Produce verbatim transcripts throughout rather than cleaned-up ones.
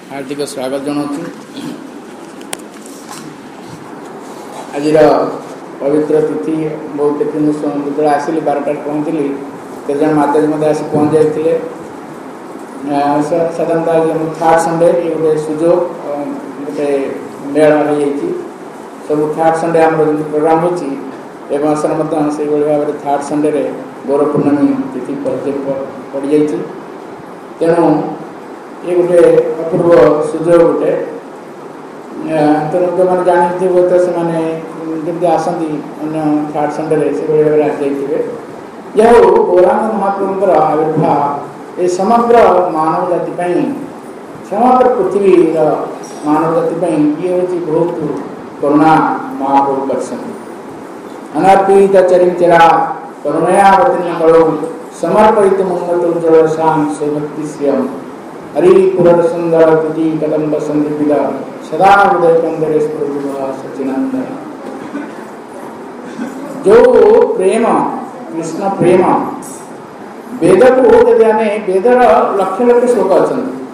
हार्दिक स्वागत जनाऊँ। आज पवित्र तिथि बहुत देखिए जो आसली बारटार पहुँचली तो जन माताजी मत आस पहुँच जाते साधारणतः थार्ड संडे ये गोटे सुजोग गोटे मेल हो सब थार्ड संडे आम प्रोग्राम होती सर से भाव में थार्ड संडे रे गौर पूर्णमी तिथि पड़ जाती तेणु ये गोटे अपूर्व सुजोग गोटे तेणु जो मैंने जानी तो से आसती अन्य थार्ड संडे से भाव में आसते यह गौरांग महाप्रभुंर आविर्भाव ये समग्र मानव जाति समग्र पृथ्वी मानव जाति ये हूँ बहुत करुणा महाप्रभु दर्शन अनार्पित चरिचरा करुणयावतीर्ण कलौ समर्पित मंगल उज्ज्वल शाम स्वभक्ति श्रियम हरि पुरर सुंदर तुझी कदम्ब संदीपित सदा हृदय कंदरे सचिनंदन। जो प्रेम कृष्ण प्रेम वेद को यदि आम वेदर लक्ष लक्ष श्लोक अच्छा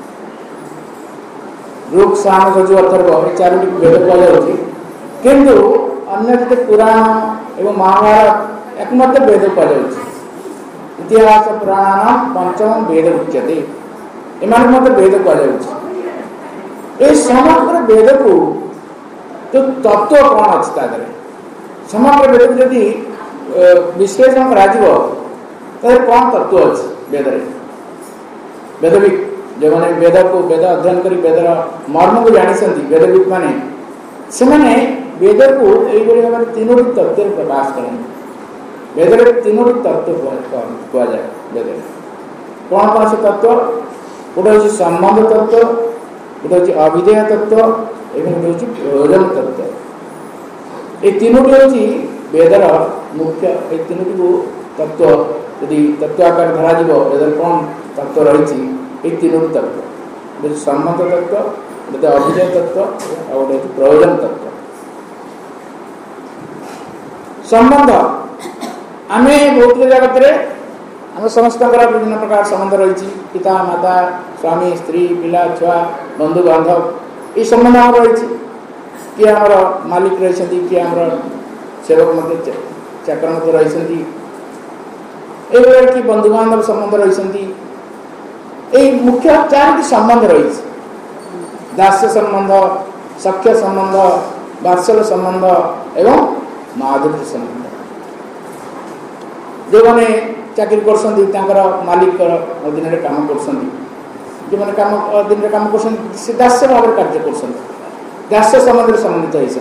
ऋक् साम यजु अथर्व ये चारोटी वेद कहुच्छी किंतु अन्य जो पुराण एवं महाभारत एक मत वेद कहुच्छी इतिहास पुराण पंचम वेद उच्यते एमान मत वेद कहुच्छी समग्र वेद को जो तत्व कौन अच्छे समग्र वेद को जदि विश्लेषण कर कौन तत्व अच्छे वेद वेदविद जो मैंने वेद को वेद अध्ययन कर वेदर मर्म को जानी वेदविद माने से मैंने वेद को यही भाव तीनो तत्व प्रकाश करते वेद तीनो तत्व कह जाए वेद कौन कौन से तत्व गोटे हूँ संबंध तत्व गोटे हूँ अविधेय तत्व एवं गोटे हूँ प्रयोजन तत्व ये तीनोटी हूँ वेदर मुख्य ये तीनोटी को तत्व यदि तत्व आकार धरा वेदर कौन तत्व रही ये तीनोटी तत्व गोटे संबंध तत्व गोटे अभिधेय तत्व और गोटे प्रयोजन तत्व। संबंध आम भौतिक जगत में आम समस्त विभिन्न प्रकार संबंध रही पिता माता स्वामी स्त्री पिला छुआ बंधु बांधव ये संबंध आम रही किए आमर मालिक रही किए आम सेवक मत चाकर मत रही कि बंधु बांधव संबंध रही ये मुख्य चारोटी संबंध रही दास्य संबंध सख्य संबंध वात्सल्य संबंध एवं माधुर्य संबंध। जो मैंने चाकरी कर मालिक अधीन में कम कर जो मैंने कम अधीन में कम कर दास्य भाव में कार्य कर दास्य संबंध संबंधित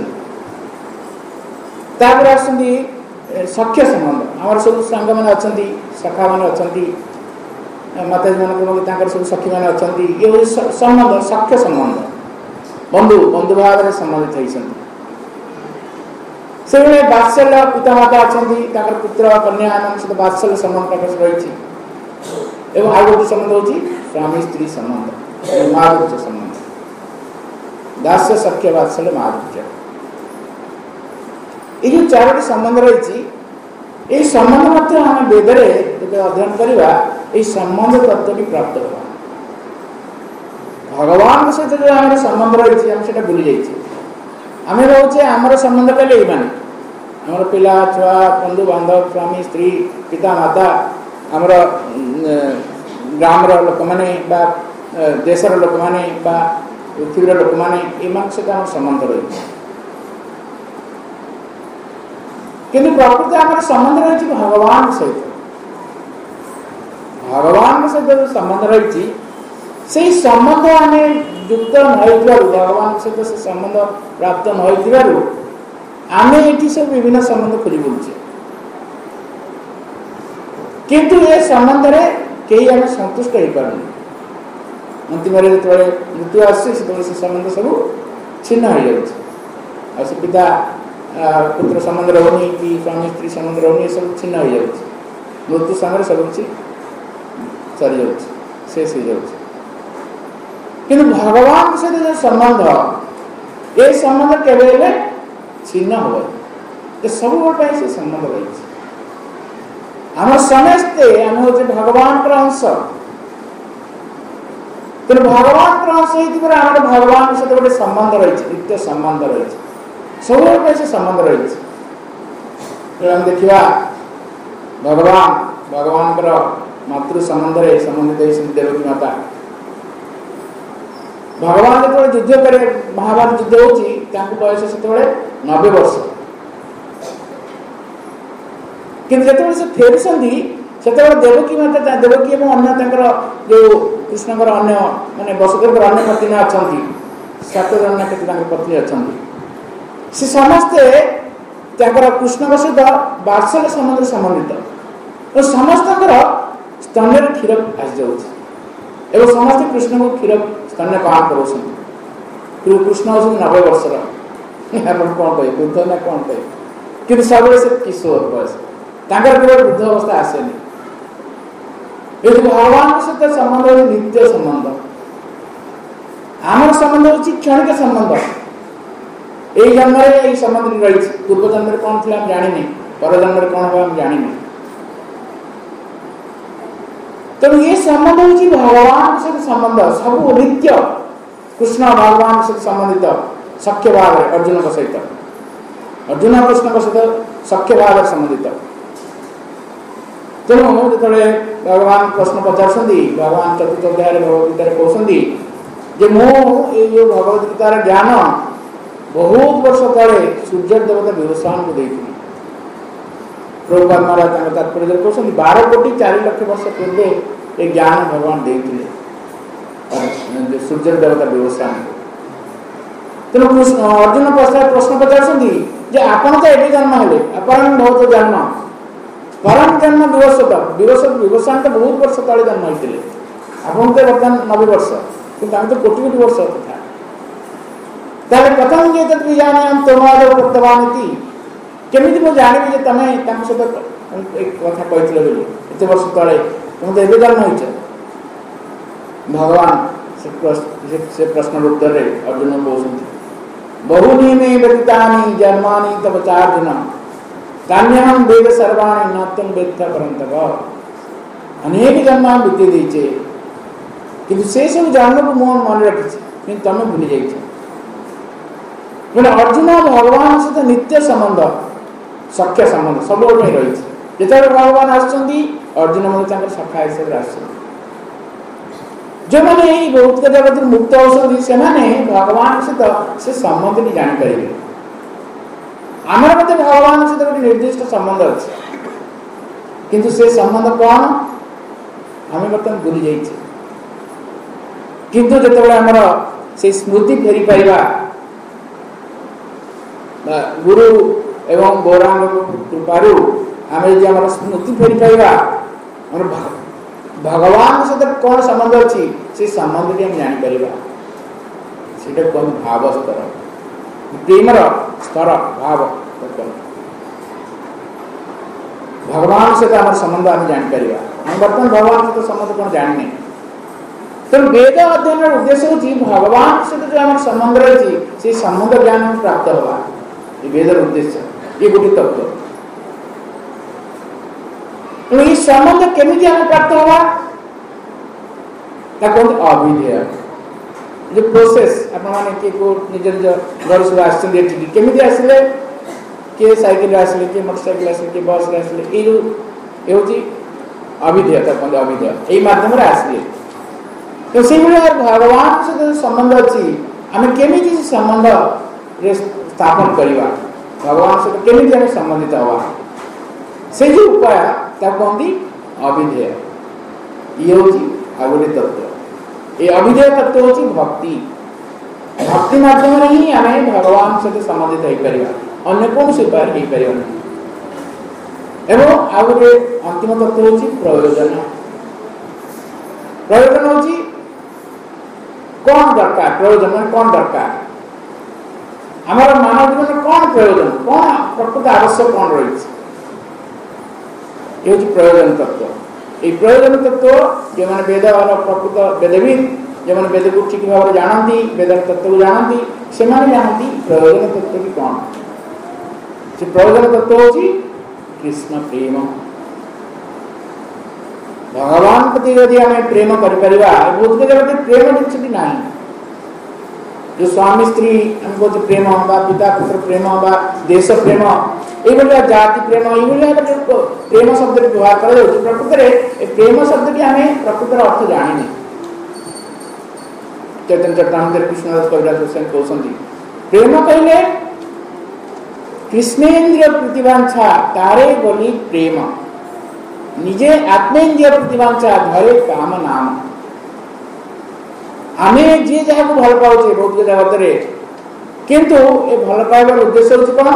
होती आसती सख्य संबंध आम सब सांग मैंने अच्छा सखा मैंने अच्छा माताजी मान सब सखी मैंने अच्छा ये हूँ संबंध सख्य संबंध बंधु बंधु भाव में संबंधित होती से बात्सल्य पिता माता अच्छा पुत्र कन्या सहित बात्सल्य संबंध रही एवं आउ गोटे संबंध हूँ स्वामी स्त्री संबंध माधुर्य संबंध दास्य सख्य बात्सल्य माधुर्य ये जो चारोटी संबंध रही ये संबंध आम वेदरे जब अध्ययन करवा ये संबंध तत्व की प्राप्त होगा भगवान सहित जो आम संबंध रही आम से भूली जाइए आम रोचे आमर संबंध कले ये माने आमर पिला छुआ बंधु बांधव स्वामी स्त्री पिता माता आमर ग्राम लोक मैंने देशर लोक मैंने पृथ्वी लोक मैंने ये सहित संबंध रही किंतु प्रकृति आम संबंध रही भगवान सहित भगवान सहित जो संबंध रही से संबंध आम युक्त न भगवान सहित से संबंध प्राप्त न आम ये सब विभिन्न संबंध खोज बुलूचे किंतु ये संबंध रे कई आम संतुष्ट हो पार अंतिम जो मृत्यु आसे से संबंध सब छिन्न हो जाए से पिता पुत्र संबंध रोनी कि स्वामी स्त्री संबंध रोनी सब छिन्न हो जाए मृत्यु समय सब किसी सरी जाऊँ शेष हो जाए किंतु भगवान सहित जो संबंध ये संबंध केवल छिन्न हो सब से संबंध रही आम समस्ते आम हूँ भगवान अंश तेणु भगवान अंश होती आम भगवान सहित गोटे संबंध रही नित्य संबंध रही सब से संबंध रही देखा भगवान भगवान मातृ संबंध रे संबंधित देवकी माता भगवान जो युद्ध करे महाभारत युद्ध होची बयस से नब्बे वर्ष किंतु से फेरी से देवकी माता देवकी और अन्य जो कृष्ण अन्य माने वसुदेव अन्य पत्नी अच्छा सात जन के पत्नी अच्छा सी समस्ते कृष्ण सहित बात्सल्य संबंध संबंधित और समस्त स्तन क्षीर आसी जाऊँ समस्त कृष्ण को क्षीर स्तन पान कर कृष्ण हूँ नब्बे वर्षर आप कौन कहे वृद्ध ना कौन कहे कि सब से किशोर बयस केवल वृद्ध अवस्था आसेनी ये भगवान सहित संबंध है नित्य संबंध आम संबंध हूँ क्षणिक संबंध यही जन्म यही संबंध रही पूर्व जन्म कौन थी हम जानी पर जन्म कौन हम जानी तेणु ये संबंध हूँ भगवान सहित संबंध सब नित्य कृष्ण भगवान सहित संबंधित सख्य भाव अर्जुन सहित अर्जुन कृष्ण सहित सख्य भाव संबंधित तेणु जो भगवान प्रश्न पचार भगवान चतुर्थ अध्याय भगवदगीता कहते जे मो भगवद गीतार ज्ञान बहुत वर्ष तले सूर्य देवता विभूषण को देती प्रभुपाद महाराज तात्पर्य कहते बारह कोटी चार लक्ष वर्ष पूर्व ये ज्ञान भगवान देते सूर्य देवता विभूषण तेणु अर्जुन प्रश्न पचार आपण तो ये जन्म हेले अपराम बहुत जन्म परम जन्म दिवस दिवस विभूषण तो बहुत वर्ष तले जन्म होते आपन तो बर्तमान नब्बे वर्ष कि तो कोटि कोटि वर्ष था ताले प्रथम ये तक जाने हम तोमाद प्रत्यवान थी केमिति मो जानिबि जे तमे ताम सहित एक कथा कहितले बोली एते वर्ष तले तुम तो एबे जन्म होइछ भगवान से प्रश्न उत्तर रे अर्जुन कहउछन्ति बहुनी में व्यतीतानि जन्मानि तव चार्जुन कान्यहम वेद सर्वाणि न तुम वेत्था परंतप अनेक जन्म बीते देचे किंतु से सब जन्म को मोहन मन रखी किंतु तमें भूली जाइए मैंने अर्जुन भगवान सहित नित्य संबंध सख्य संबंध सब रही जिते भगवान आर्जुन मतलब सखा हिसाब से जो मैंने भौतिक जगत मुक्त औषधि से भगवान सहित से संबंध भी जानीपर आम मत भगवान सहित गोटे निर्दिष्ट संबंध अच्छे किंतु से संबंध कौन आम बर्तमान भूली जाइए किंतु जो आमर से स्मृति फेरी पाइबा गुरु एवं गौरांग कृपारू आम यदि आम स्मृति फेरी पाइबा भगवान सहित कौन संबंध अच्छी से संबंध भी हम जानीपर से भाव स्तर प्रेमर स्तर भाव भगवान सहित आम संबंध आम जानीपर हम बर्तमान भगवान सहित संबंध कौन जाने तेणु वेद अध्ययन उद्देश्य हूँ भगवान सहित जो आम संबंध रही से संबंध ज्ञान प्राप्त होगा ये वेदर उद्देश्य ये गोटे तत्व तेणु ये संबंध केमिति आम प्राप्त होगा कहते अविधेय जो प्रोसेस आपने किए को निज निज घर सब आसमिति आसिले किए साइकिल आसिले किए मोटरसाइकिल आसिले किए बस आसिले ये जो ये हूँ अविधेयता कहते अविधेय यही मध्यम आसिले तो से भगवान सहित संबंध अच्छी आम केमी संबंध स्थापन करवा भगवान सहित केमी आम संबंधित हवा से जो उपाय कहते अविधेय ये हूँ आ गए तत्व ये अविधेय तत्व हूँ भक्ति भक्ति माध्यम ही आम भगवान सहित संबंधित हो पार अन्य कौन से उपाय हो पार एवं आ गए अंतिम तत्व हूँ प्रयोजन प्रयोजन हूँ कौन दरकार प्रयोजन मान कौन दरकार हमारा मानव जीवन कौन प्रयोजन कौन प्रकृत आवश्यक कौन रही ये हूँ प्रयोजन तत्व ये प्रयोजन तत्व जो मैंने वेद और प्रकृत वेदविद जो मैंने वेद को ठीक भाव जानती वेद तत्व को जानती से जानती प्रयोजन तत्व भी कौन से प्रयोजन तत्व हूँ कृष्ण प्रेम भगवान प्रति यदि हमें प्रेम कर भौतिक जगत प्रेम जिनसी ना जो स्वामी स्त्री हमको जो प्रेम होगा पिता पुत्र प्रेम होगा देश प्रेम ये जाति प्रेम ये प्रेम शब्द व्यवहार कर प्रकृत में प्रेम शब्द की हमें प्रकृतर अर्थ जानी चैतन्य चट्टान कृष्णदास कविराज गोस्वामी कहते प्रेम कहले कृष्णेन्द्रिय प्रतिभांछा तारे बोली प्रेम निजे आत्मेन्द्रिय प्रतिभांछा धरे काम नाम आमे जी जहाँ को भल पाचे भौतिक जगत रे किंतु ए भल पाइबार उद्देश्य होछि कोन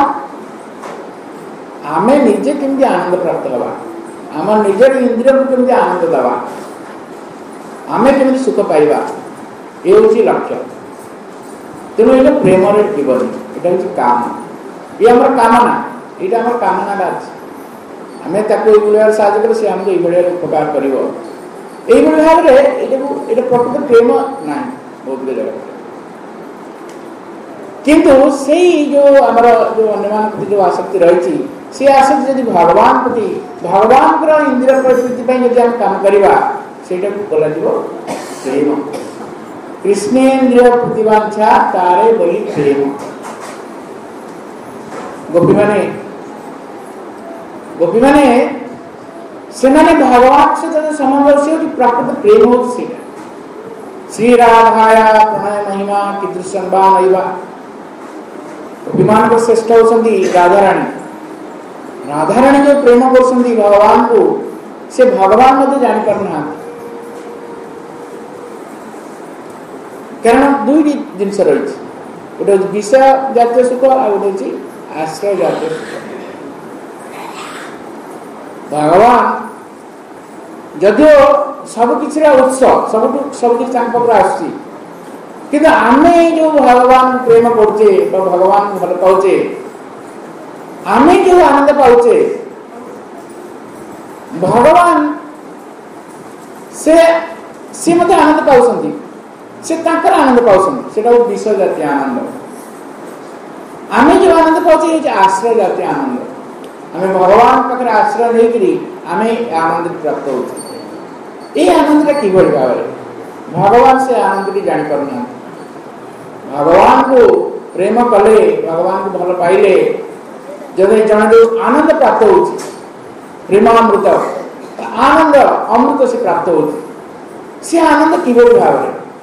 आमे निजे केमति आनंद प्राप्त हवा आम निजर इंद्रिय को केमति आनंद दवा आमे केमति सुख पाइबा ए होछि लक्ष्य तेणु ये प्रेम रे जीवन एटा होछि काम ये हमर कामना एटा हमर कामना राज आमे ताको ए गुलियार साज कर से हमको ए गुलियार उपकार करिवो এই ভাবে এটা এটা প্রকৃত প্রেম নাই ভৌতিক জগৎ কিন্তু সেই যে আমার যে অন্যমান প্রতি যে আসক্তি রয়েছে সেই আসক্তি যদি ভগবান প্রতি ভগবানଙ୍କର ইন্দ্রিয় প্রতি ପାଇଁ যদি ଆମେ কাম କରିବା সেটাକୁ করা দিব প্রেম কৃষ্ণেন্দ্রিয় প্রতিবাঞ্ছা তারে বলি প্রেম গোপী মানে গোপী মানে सेमाने भगवान से जो संबंध से प्राकृत प्रेम हो श्री राधाया प्रणय महिमा कीदृशं वा नैवा विमान को श्रेष्ठ होसंदी राधा रानी राधा रानी जो प्रेम करसंदी भगवान को से भगवान मते जानि परना कारण दुई जिनस रही गोटे विषय जातीय सुख आ गोटे आश्रय जातीय सुख भगवान जदियो सब किसी उत्स सब सब किसी आसी कि आम जो भगवान प्रेम करचे भगवान भल पाचे आम जो आनंद पाचे भगवान से सी मत आनंद पाँच से आनंद पाँच विषय जातीय आनंद आम जो आनंद पाचे आश्रय जातीय आनंद आमे भगवान पाखे आश्रय नहीं आमे आनंद प्राप्त हो आनंद कि भाव भगवान से आनंद की जानी पारना भगवान को प्रेम कले भगवान को भल पाइले जब जन जो आनंद प्राप्त हो प्रेमामृत आनंद अमृत से प्राप्त हो से आनंद कि भाव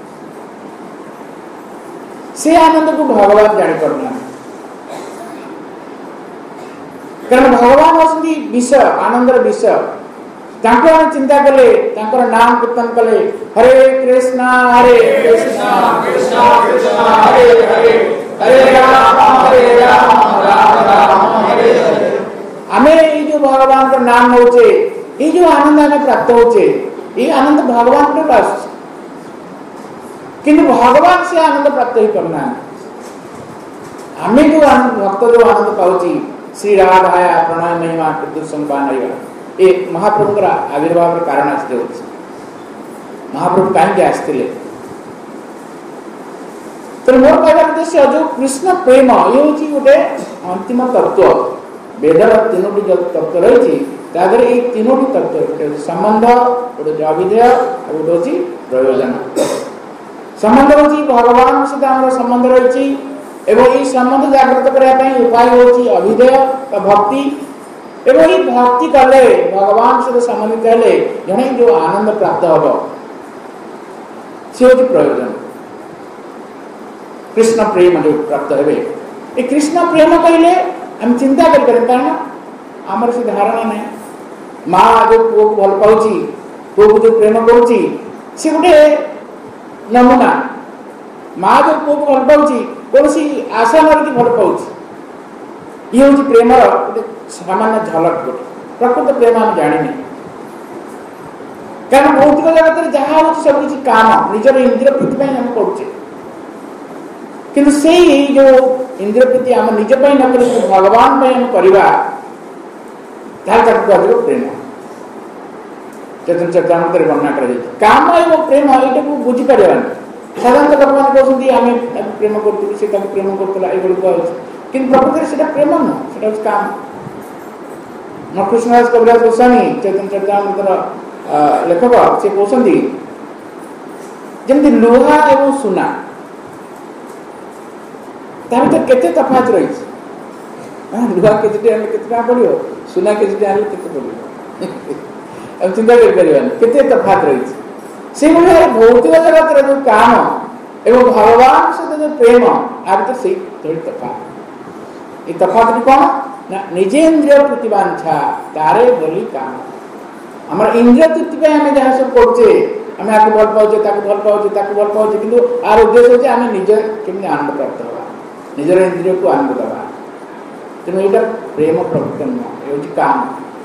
से आनंद को भगवान जानी पारना कारण भगवान होती विषय आनंदर विषय चिंता कले नाम कीर्तन कले हरे कृष्णा हरे कृष्णा कृष्णा कृष्णा हरे हरे हरे राम हरे राम राम राम हरे हरे आमे जो भगवान का नाम होचे ये जो आनंद हमें प्राप्त होचे ये आनंद भगवान के पास किंतु भगवान से आनंद प्राप्त ही करना है आमे जो आनंद भक्त जो आनंद पाउची श्री राधाया प्रणय महिमा कीदृशं वा नैवा ये महाप्रभु का आविर्भाव कारण आसते महाप्रभु कहीं आसते तो मोर कहना उद्देश्य जो कृष्ण प्रेम ये हूँ गोटे अंतिम तत्व वेदर तीनोटी जो तत्व रही ये तीनोटी तत्व गोटे संबंध गोटे अविधेय गोटे प्रयोजन संबंध रही भगवान सहित आम संबंध रही एवं ये संबंध जागृत करने उपाय होची अभिधेय भक्ति एवं ये भक्ति कले भगवान से सम्मानित हेले जने जो आनंद प्राप्त हम से होची प्रयोजन कृष्ण प्रेम जो प्राप्त हे ये कृष्ण प्रेम कहले हम चिंता कर कारण आमर से धारणा नहीं माँ जो पुओ को भल पाउची पुओ को जो प्रेम करुची से गोटे नमूना माँ जो पुओ को भल पाउची कौन सी आशा मारिक भल पाँच ये हूँ प्रेम गोटे सामान्य झलक गोटे प्रकृत प्रेम आम जानी कारण भौतिक जगत में जहाँ हो सब किसी काम निजर इंद्रिय प्रीति आम करुचे किंतु से जो इंद्रिय प्रीति आम निज न कर भगवान आम करवा प्रेम चैतन्य चरितामृत वर्णना कर काम एवं प्रेम यहाँ को बुझीपर साधारणतः लोक मैंने कहते आम प्रेम करूँ से प्रेम करूला ये कि प्रकृति से प्रेम नुह से काम कृष्णदास कविराज गोस्वामी चैतन्य चरितामृतर लेखक से कहते जमी लुहा एवं सुना तार तो केते तफात रही लुहा के केते पड़ो सुना के केते पड़ो चिंता कर तफात रही से भौतिक जगत जो काम एवं भगवान सहित जो प्रेम आ भर से तफात ये तफात कौन ना निजेन्द्रिय प्रतिबांछा तारे बोली काम आम इंद्रिय तृप्ति आम जहाँ सब करुचे आम आपको भल पाचे भल पाचे भल पाचे कि आर उद्देश्य होचे आम निज केमी आनंद प्राप्त हवा निजर इंद्रिय को आनंद दवा तेणु यहाँ प्रेम प्रकृत नुह ये काम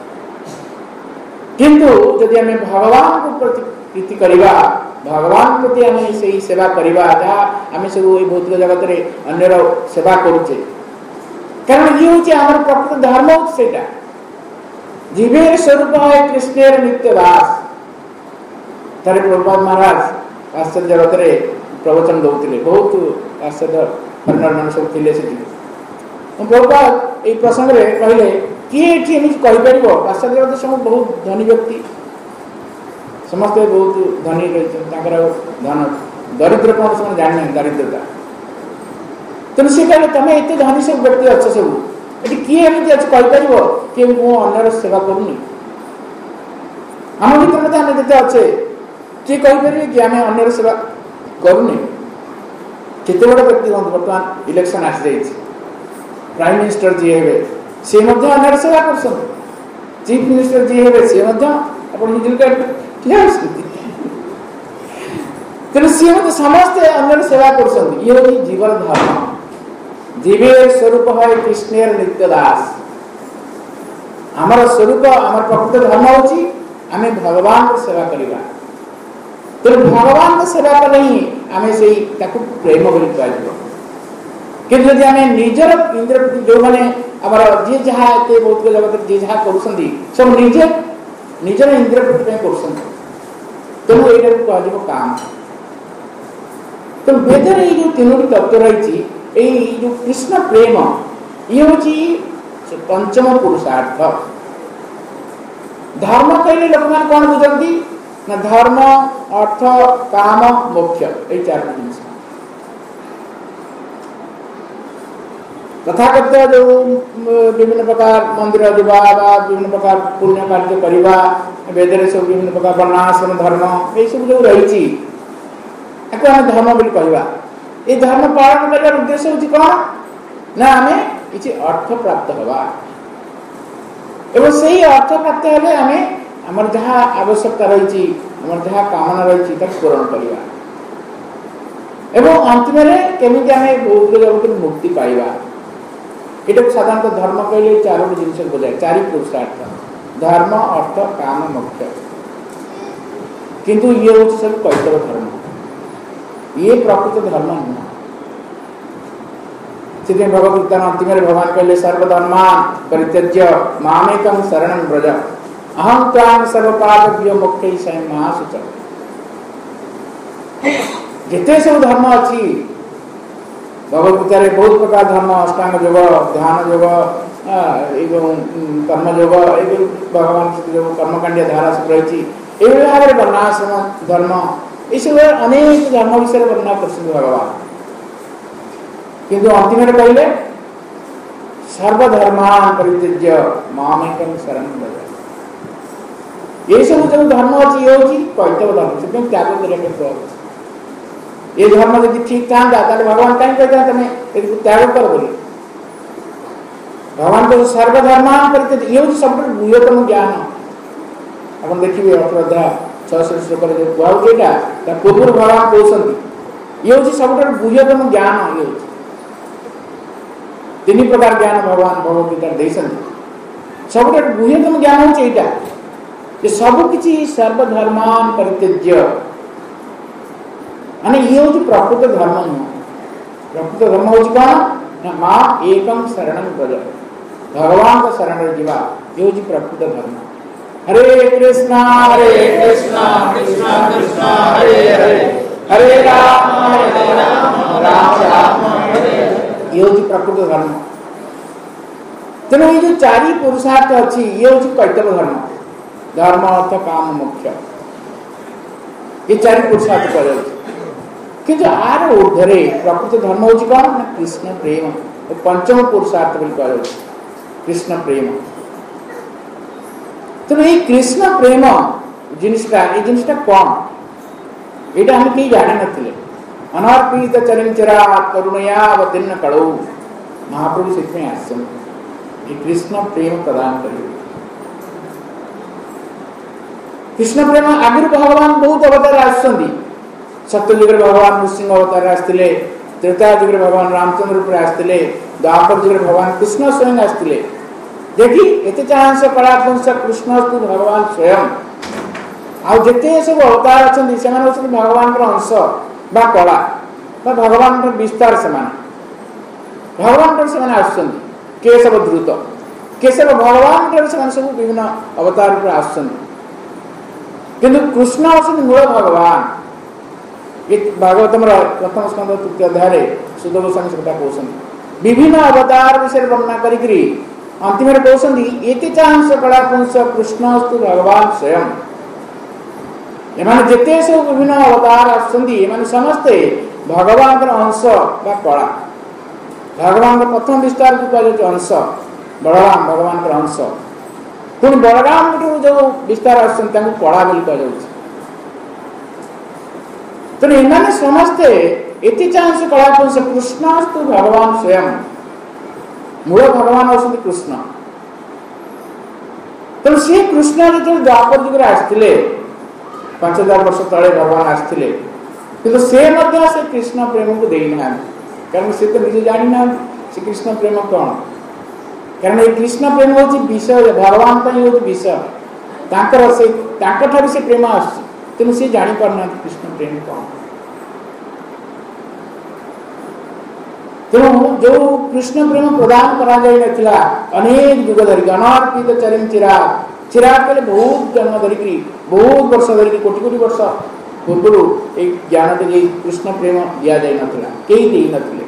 किंतु जदि आम भगवान को प्रति प्रीति करवा भगवान प्रति आम से सेवा करवा जहाँ आम सब ये भौतिक जगत में अन्यर सेवा करुचे कारण ये हूँ आम प्रकृत धर्म होता जीवेर स्वरूप है कृष्णेर नित्य दास तारे प्रभुपाद महाराज पाश्चात्य जगत में प्रवचन दौले बहुत पाश्चात्य फरेनर मान सब थे प्रभुपाद ये प्रसंग में कहले किए कहीपर पाश्चात्य जगत सब बहुत धनी व्यक्ति समस्ते बहुत धनी रही धन दरिद्र कौन से जाने दारिद्रता तेणु सी कहले तुम एत धनी सब व्यक्ति अच्छ सब ये किए एमती अच्छे कहीपर कि मु अन्यर सेवा करूनी आम भर आम जिते अच्छे किए कहीपर कि आम अन्यर सेवा करूनी केते बड़ व्यक्ति हूँ बर्तमान इलेक्शन आसी जाइए प्राइम मिनिस्टर जी हे सी अन्यर सेवा कर चीफ मिनिस्टर जी हे सी तेणु सी समस्ते अन्यर सेवा कर ये हूँ जीवन धर्म जीवेर स्वरूप है कृष्णेर नित्य दास आमर स्वरूप आम प्रकृत धर्म होची आम भगवान को सेवा करवा तेणु भगवान को सेवा कले ही आम से प्रेम बोली कह कि आम निजर इंद्र जो मैंने आमर जी जहाँ एत भौतिक जगत जी जहाँ कर सब निजे निजर इंद्र कर तेणु ये कह काम तेणु वेदर ये जो तीनो तत्व रही जो कृष्ण प्रेम ये हूँ पंचम पुरुषार्थ धर्म कहले लोक मैंने कौन बुझती ना धर्म अर्थ काम मोक्ष ये चार जिन तथाकथित जो विभिन्न प्रकार मंदिर जावा विभिन्न प्रकार पुण्य कार्य करवा वेदर सब विभिन्न प्रकार वर्णाश्रम धर्म ये सब जो रही धर्म बोली कहवा ये धर्म पालन कर उद्देश्य हूँ कौन ना आम किसी अर्थ प्राप्त हवा एवं से ही अर्थ प्राप्त हेले आम आमर जहाँ आवश्यकता रही आमर जहाँ कामना रही पूरण करवा एवं अंतिम केमी आम भौतिक जगत मुक्ति पाइबा ये साधारणतः धर्म कहले चारोटी जिन बुझाए चारि पुरुषार्थ धर्म अर्थ काम मोक्ष किंतु ये हूँ सब कैतव धर्म ये प्रकृत धर्म नुह से भगवद्गीता अंतिम भगवान कहले सर्वधर्मान परित्यज्य मामेकं शरणं व्रज अहं त्वां सर्वपापेभ्यो मोक्षयिष्यामि मा शुचः जिते सब धर्म अच्छी भगवद्गीता बहुत प्रकार धर्म अष्टांग योग ध्यान योग एवं कर्म योग भगवान जो कर्मकांडीय धारा सब रही भाव में वर्णाश्रम धर्म ये सब अनेक धर्म विषय वर्णना कर भगवान किंतु अंतिम कहले सर्वधर्मान परित्यज्य मामेकं शरणं व्रज ये सब जो धर्म अच्छी ये हूँ कैतव धर्म से त्याग कर ये धर्म यदि ठीक था भगवान कहीं कहते तुम त्याग कर बोली भगवान को सर्वधर्मान परित्यज्य ये हूँ सब बृहत्तम ज्ञान आप देखिए अठोध्याय छह श्लोक जो कहूँ पूर्व भगवान कहते ये हूँ सब बृहत्तम ज्ञान ये तीन प्रकार ज्ञान भगवान भगवद्गीता देते सब बृहत्तम ज्ञान हूँ ये सबकि सर्वधर्मान परित्यज्य माने ये हूँ प्रकृत धर्म नुह प्रकृत धर्म हूँ कौन माँ एकं शरणं व्रज भगवान का शरण जीवा ये हूँ प्रकृत धर्म हरे कृष्णा हरे कृष्णा कृष्णा कृष्णा हरे हरे हरे राम हरे राम राम राम हरे ये हूँ प्रकृत धर्म तेणु ये जो चारि पुरुषार्थ अच्छी ये हूँ कैतव धर्म धर्म अर्थ काम मोक्ष ये चार पुरुषार्थ कह किंतु आर ऊर्धरे प्रकृत धर्म हूँ कौन ना कृष्ण प्रेम पंचम पुरुषार्थ बोली कह कृष्ण प्रेम। तेणु ये कृष्ण प्रेम जिनटा ये जिनटा कौन यहाँ हम कहीं जान नी अनर्पित चरिंचरा करुणया अवतीर्ण कलौ महाप्रभु से आसन कृष्ण प्रेम प्रदान करेंगे। कृष्ण प्रेम आगुरी भगवान बहुत अवतार आसुच्चंदी सत्ययुग भगवान नृसिंह अवतार आसते त्रेता युग भगवान रामचंद्र रूप आसते द्वापर युग भगवान कृष्ण स्वयं आसते देखी एते चांस कलापुंस कृष्णस्तु भगवान स्वयं आउ जेते सब अवतार अच्छे से भगवान अंश बा कला बा भगवान विस्तार से भगवान से आसुच्चंदी केशव द्रुत केशव भगवान से सब विभिन्न अवतार रूप आसुच्चंदी किंतु कृष्ण होती मूल भगवान ये भागवतम प्रथम स्कंद तृतीय अध्याय सुध गोस्वामी से कहते विभिन्न अवतार विषय वर्णना करी अंतिम कहते ये चाहस कला पुंस कृष्णस्तु भगवान स्वयं एमाने जेते सब विभिन्न अवतार आसुच्चंदी समस्ते भगवान अंश बा कला भगवान प्रथम विस्तार को कह अंश बलराम भगवान अंश पुणी बलराम जो विस्तार आसला बोली कह तेणु एमाने समस्ते एति चांस कलापुंस कृष्णस्तु भगवान स्वयं मूल भगवान होती कृष्ण तेणु सी कृष्ण जो द्वापर युग आसते पांच हजार वर्ष तले भगवान आसते किंतु से से कृष्ण प्रेम को देना कारण से तो निजे जानी ना से कृष्ण प्रेम कौन कारण ये कृष्ण प्रेम हूँ विषय भगवान हूँ विषय तांकर से तांकर से प्रेम आस तेणु सी जानी पारना कृष्ण प्रेम कौन तेणु जो कृष्ण प्रेम प्रदान करा जाइनथिला अनेक युग धरिक अनर्पित चरिम चिराग चिराग कहले बहुत जन्म धरिक बहुत वर्ष धरिक कोटि कोटि वर्ष पूर्व एक ज्ञान टे कृष्ण प्रेम दिया जाई नथिला केही देई नथिले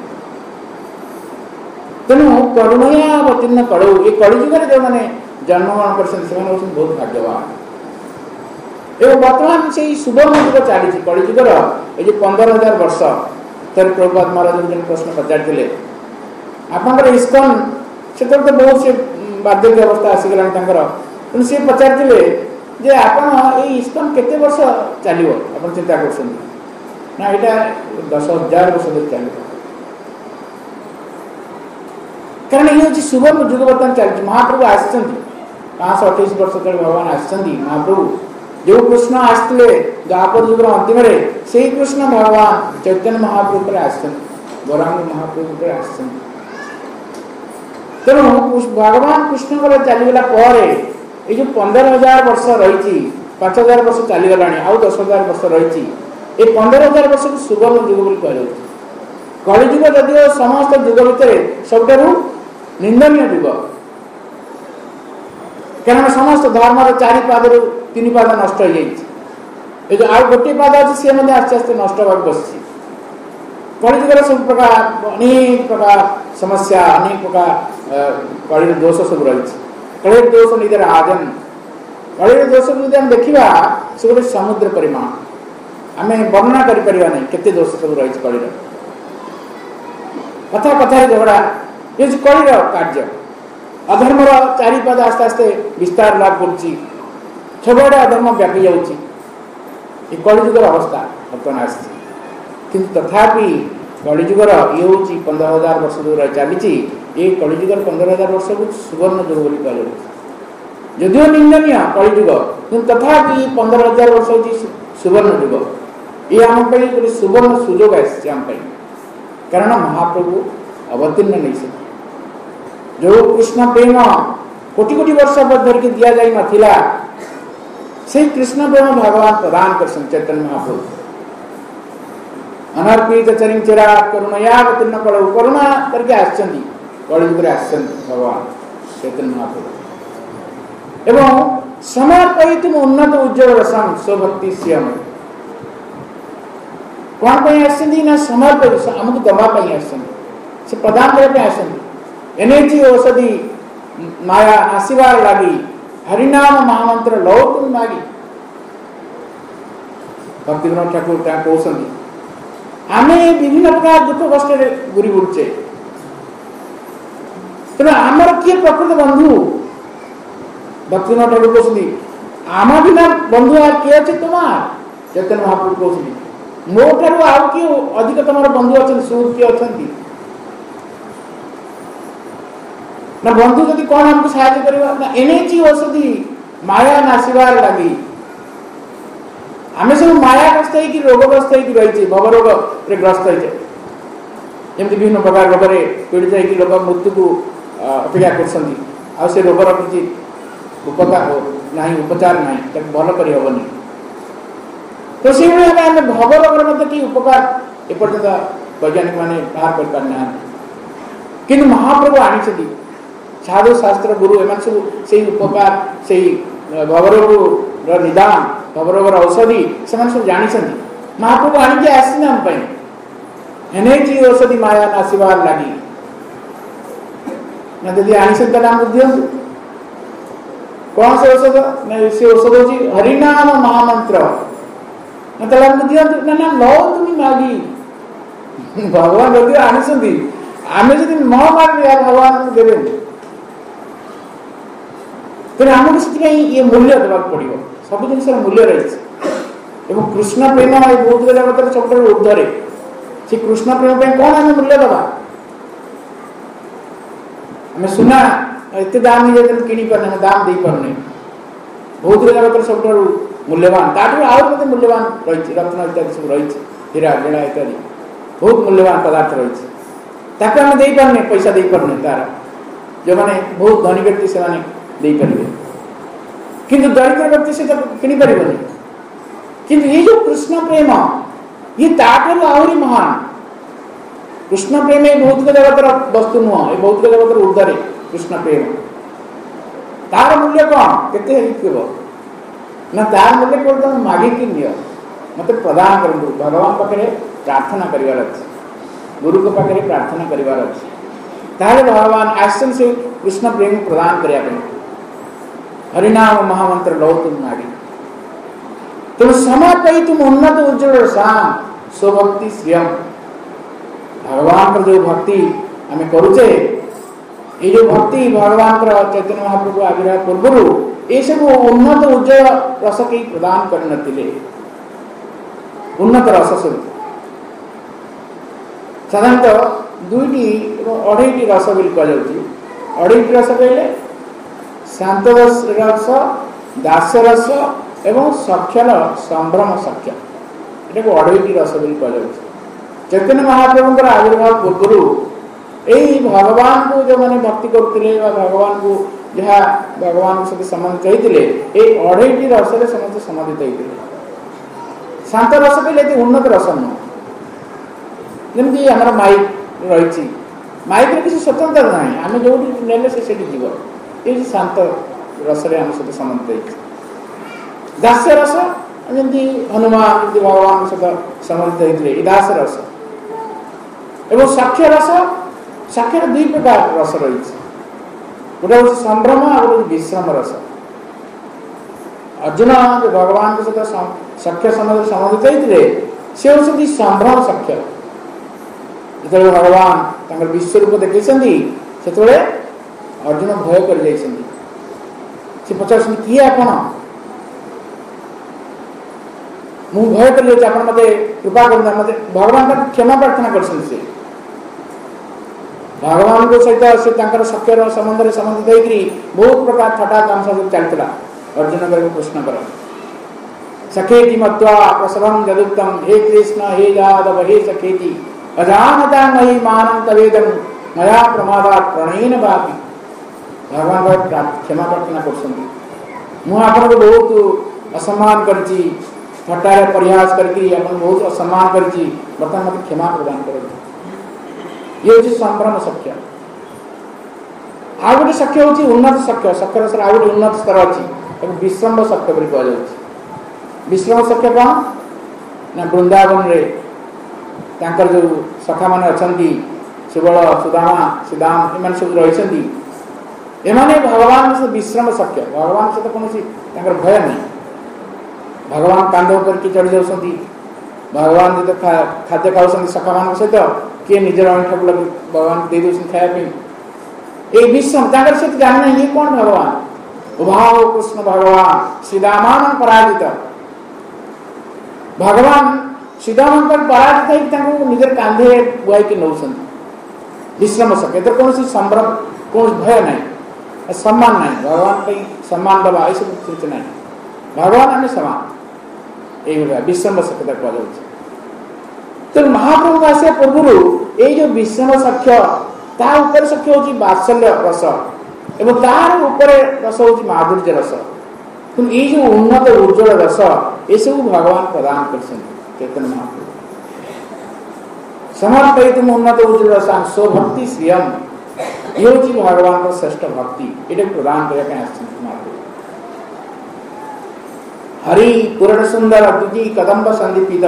तेणु करुणया अवतीर्ण कलौ ये कलिजुग जो मैंने जन्मग्रहण कर बहुत भाग्यवान एवं बर्तमान से सुवर्ण युग चली कलिजुगर ये पंदर हजार वर्ष तर प्रभुपाद महाराज जो प्रश्न पचारे आप इस्कन से तो बहुत से बार्धक्य अवस्था आसीगला तेणु सी पचारे जे आप इस्कन केते वर्ष चलो आप चिंता कर ना यहाँ दस हजार वर्ष धरी चलो कारण ये हूँ सुवर्ण युग बर्तमान चलती महाप्रभु आसि पाँच अठाईस वर्ष तक भगवान आसि महाप्रभु जो कृष्ण आसते द्वापर युग अंतिम से कृष्ण भगवान चैतन्य महाप्रभु आस गौरांग महाप्रभु आस तेणु भगवान कृष्ण को चलीगला ये जो पंदर हजार वर्ष रही पांच हजार वर्ष चलीगला आउ दस हजार वर्ष रही ये पंदर हजार वर्ष को सुवर्ण युग बोली कह कलिजुग जदिव समस्त युग भितर सबुठारु निंदनीय युग कारण समस्त धर्म चारि पाद तीन पाद नष्ट हो जो आउ गोटे पाद अच्छे सी आस्ते आस्ते नष्ट होगा बस कलिजुगर सब प्रकार अनेक प्रकार समस्या अनेक प्रकार कलिर दोष सब रही कलिर दोष निजर आजन कलिर दोष को देखा से गोटे समुद्र परिमाण आम वर्णना करें केते दोष सब रही कलिर कथा कथा झगड़ा ये कलिर कार्य अधर्मर चारिपाद आस्ते आस्ते विस्तार लाभ कर सबुआड़े अधर्म व्यापी जाऊँगी ये कलिजुगर अवस्था बर्तमान आसी तथापि कलिजुगर ये हूँ पंद्रह हजार वर्ष दूर चली ये कलिजुगर पंद्रह हजार वर्ष को सुवर्ण युग बोली कह जदिव निंदनीय कलिजुग कि तथापि पंद्रह हजार वर्ष हूँ सुवर्ण युग ये आम गोटे सुवर्ण सुजोग आम कारण महाप्रभु अवतीर्ण नहीं सकते जो कृष्ण प्रेम कोटि कोटि वर्ष धरिक दि जाई नथिला से कृष्ण प्रेम भगवान प्रदान कर चैतन्य महाप्रभु अनर्पित चरिंचरा करुणया अवतीर्ण कलौ करुणा करके आसचंदी कलिजुग आसचंदी भगवान चैतन्य महाप्रभु एवं समर्पयित उन्नत उज्ज्वल रसम स्वभक्ति श्याम कौन पे आसचंदी ना समर्पित आमको दवा पे आसचंदी से प्रदान करके आसचंदी एनर्जी औषधि माया आशीर्वाद लगी हरिनाम महामंत्र लो तुम मागी भक्ति विनोद ठाकुर कहते आम विभिन्न प्रकार दुख कष्ट गुरी बुड़चे तेना आमर किए प्रकृत बंधु भक्ति विनोद ठाकुर कहते आम बिना बंधु आ किए अच्छे तुम चैतन्य महाप्रभु कहते मो ठार आउ किए अधिक तुम बंधु अच्छा सुहृद किए अच्छा ना बंधु जदि कौन हमको साहाय्य करवा ना एने औषधि माया नाशिबार लगी आम सब मायाग्रस्त हो रोगग्रस्त हो रही भवरोग ग्रस्त होमती विभिन्न प्रकार रोग पीड़ित हो लोग मृत्यु को अपेक्षा कर से रोगर किसी उपकार ना उपचार ना भल कर हेनी तो से भाव आम भवरोगर कि उपकार एपर्यंत वैज्ञानिक मैंने बाहर कर पारिना कि महाप्रभु आनी साधु शास्त्र गुरु एम सब से उपकार से भवरोग निदान भवरोगर औषधि से सब जानी महाप्रभु आणिकी आसी आम औषधि माया नाशिबार लगी ना यदि आनी आमको दिंतु कौन से औषध ना से औषध हूँ हरिनाम महामंत्र ना आमको दिंतु ना ना लो तुम मागी भगवान यदि आनी आम जब न मागे भगवान को देवे तेना आमको से ये मूल्य देवाक पड़ो सब जिन मूल्य रही कृष्ण प्रेम बहुत जगत सब ऊर्धे से कृष्ण प्रेम कौन आम मूल्य दबा आम सुना एत दाम नहीं कि दाम दे पारे बहुत जगत सब मूल्यवान ताठू आउ मूल्यवान रही रत्न इत्यादि सब रही हीरा जेड़ा इत्यादि बहुत मूल्यवान पदार्थ रही आम दे पारे पैसा दे पारे तार जो मैंने बहुत धनी व्यक्ति से दे पारे किंतु दरिद्र व्यक्ति से तो किनी पारिबनी किंतु ये जो कृष्ण प्रेम ये ताठू आहरी महान कृष्ण प्रेम ये भौतिक जगतर वस्तु नुह ये भौतिक जगतर ऊर्धरे कृष्ण प्रेम तार मूल्य कौन केते ना तार मूल्य केवल तुम मागिकी नियो मत प्रदान कर भगवान पाखे प्रार्थना करार अच्छे गुरु के पाखे प्रार्थना करार अच्छे भगवान आसन से कृष्ण प्रेम प्रदान करने हरिनाम महामंत्र लो तुम नाड़ी तुम समर्पई तुम उन्नत उज्जवल शाम स्वभक्ति श्रियम भगवान पर जो भक्ति आम करुचे ये जो भक्ति भगवान चैतन्य महाप्रभु आविर्भाव पूर्व ये सब उन्नत उज्जवल रस कई प्रदान कर नथिले उन्नत रस सब साधारणतः दुईटी अढ़ईटी रस बोली कह अढ़ईटी रस कहले शांत रस दास रस एवं सख्यर संभ्रम सख्य ये अढ़ईटी रस बोली कह चैतन्य महाप्रभु आविर्भाव पूर्व यही भगवान को जो मैंने भक्ति करते भगवान को जहाँ भगवान सहित संबंधित होते ये अढ़ईटी रस समस्त संबंधित होते शांत रस कहले उन्नत रस नुह जमी आम माइक रही माइक किसी स्वतंत्रता ना आम जो ने से जीव ये शांत रस आम सहित संबंधित होती दास्य रस जमी हनुमान भगवान सहित संबंधित होते दास रस एवं साक्ष्य रस साक्ष्य दुई प्रकार रस रही गोटे हूँ संभ्रम आ गए विश्राम रस अर्जुन जो भगवान के सहित सख्य संबंधित होते से हूँ संभ्रम सख्य जो भगवान विश्वरूप देखी से अर्जुन भय कर पचार किए आपण मु भय कर मत कृपा कर मत भगवान का क्षमा प्रार्थना कर भगवान को सहित से सख्यर संबंध में संबंधित होकर बहुत प्रकार थटा तमसा चलता अर्जुन कर कृष्ण कर सखेति मत्वा प्रसवं जदुक्तम हे कृष्ण हे यादव हे सखेति अजानता मयि मानं तवेदं मया प्रमादात् प्रणयेन बापि भगवान का क्षमा प्रार्थना कर मु आपन को बहुत असम्मान करची थट्टारे प्रयास करके अपन बहुत असम्मान करची बर्तमान मत क्षमा प्रदान कर ये हूँ संभ्रम सख्य आ गए सख्य हूँ उन्नत सख्य सख्यर सर आ गए उन्नत स्तर अच्छी विश्रम्भ सख्य बोली कह विश्रम्भ सख्य कौन ना वृंदावन रे तांकर जो सखा मान अच्छा सुबल सुदामा सुदाम इन सब रही एमाने भगवान से विश्राम शक्य भगवान सहित कौन भय नहीं भगवान कांध करके चढ़ी जाऊँ भगवान जो खाद्य खाऊँ सखा मान सहित किए निजर अंठ लगे भगवान दे दे खायापी ये विश्राम सहित जानना ये कौन भगवान उभाव कृष्ण भगवान श्रीरामान पराजित भगवान श्रीराम पराजित निजर कांधे बुआई नौ विश्राम शक्य तो कौन संभ्रम कौन भय नहीं सम्मान नहीं भगवान कहीं सम्मान दबा ये सब चीज नहीं भगवान आम समान ये विश्राम शक्यता कह तो महाप्रभु आसा पूर्व ये जो विश्राम सख्य तापर सख्य हूँ बात्सल्य रस एवं तार ऊपर रस हूँ माधुर्य रस कि ये जो उन्नत उज्ज्वल रस ये सब भगवान प्रदान कर चैतन्य महाप्रभु समर्पित उन्नत उज्ज्वल रस स्वभक्ति श्रियम ये हूँ भगवान का श्रेष्ठ भक्ति ये प्रदान करने हरि पूर्ण सुंदर तुझी कदम्ब संदीपित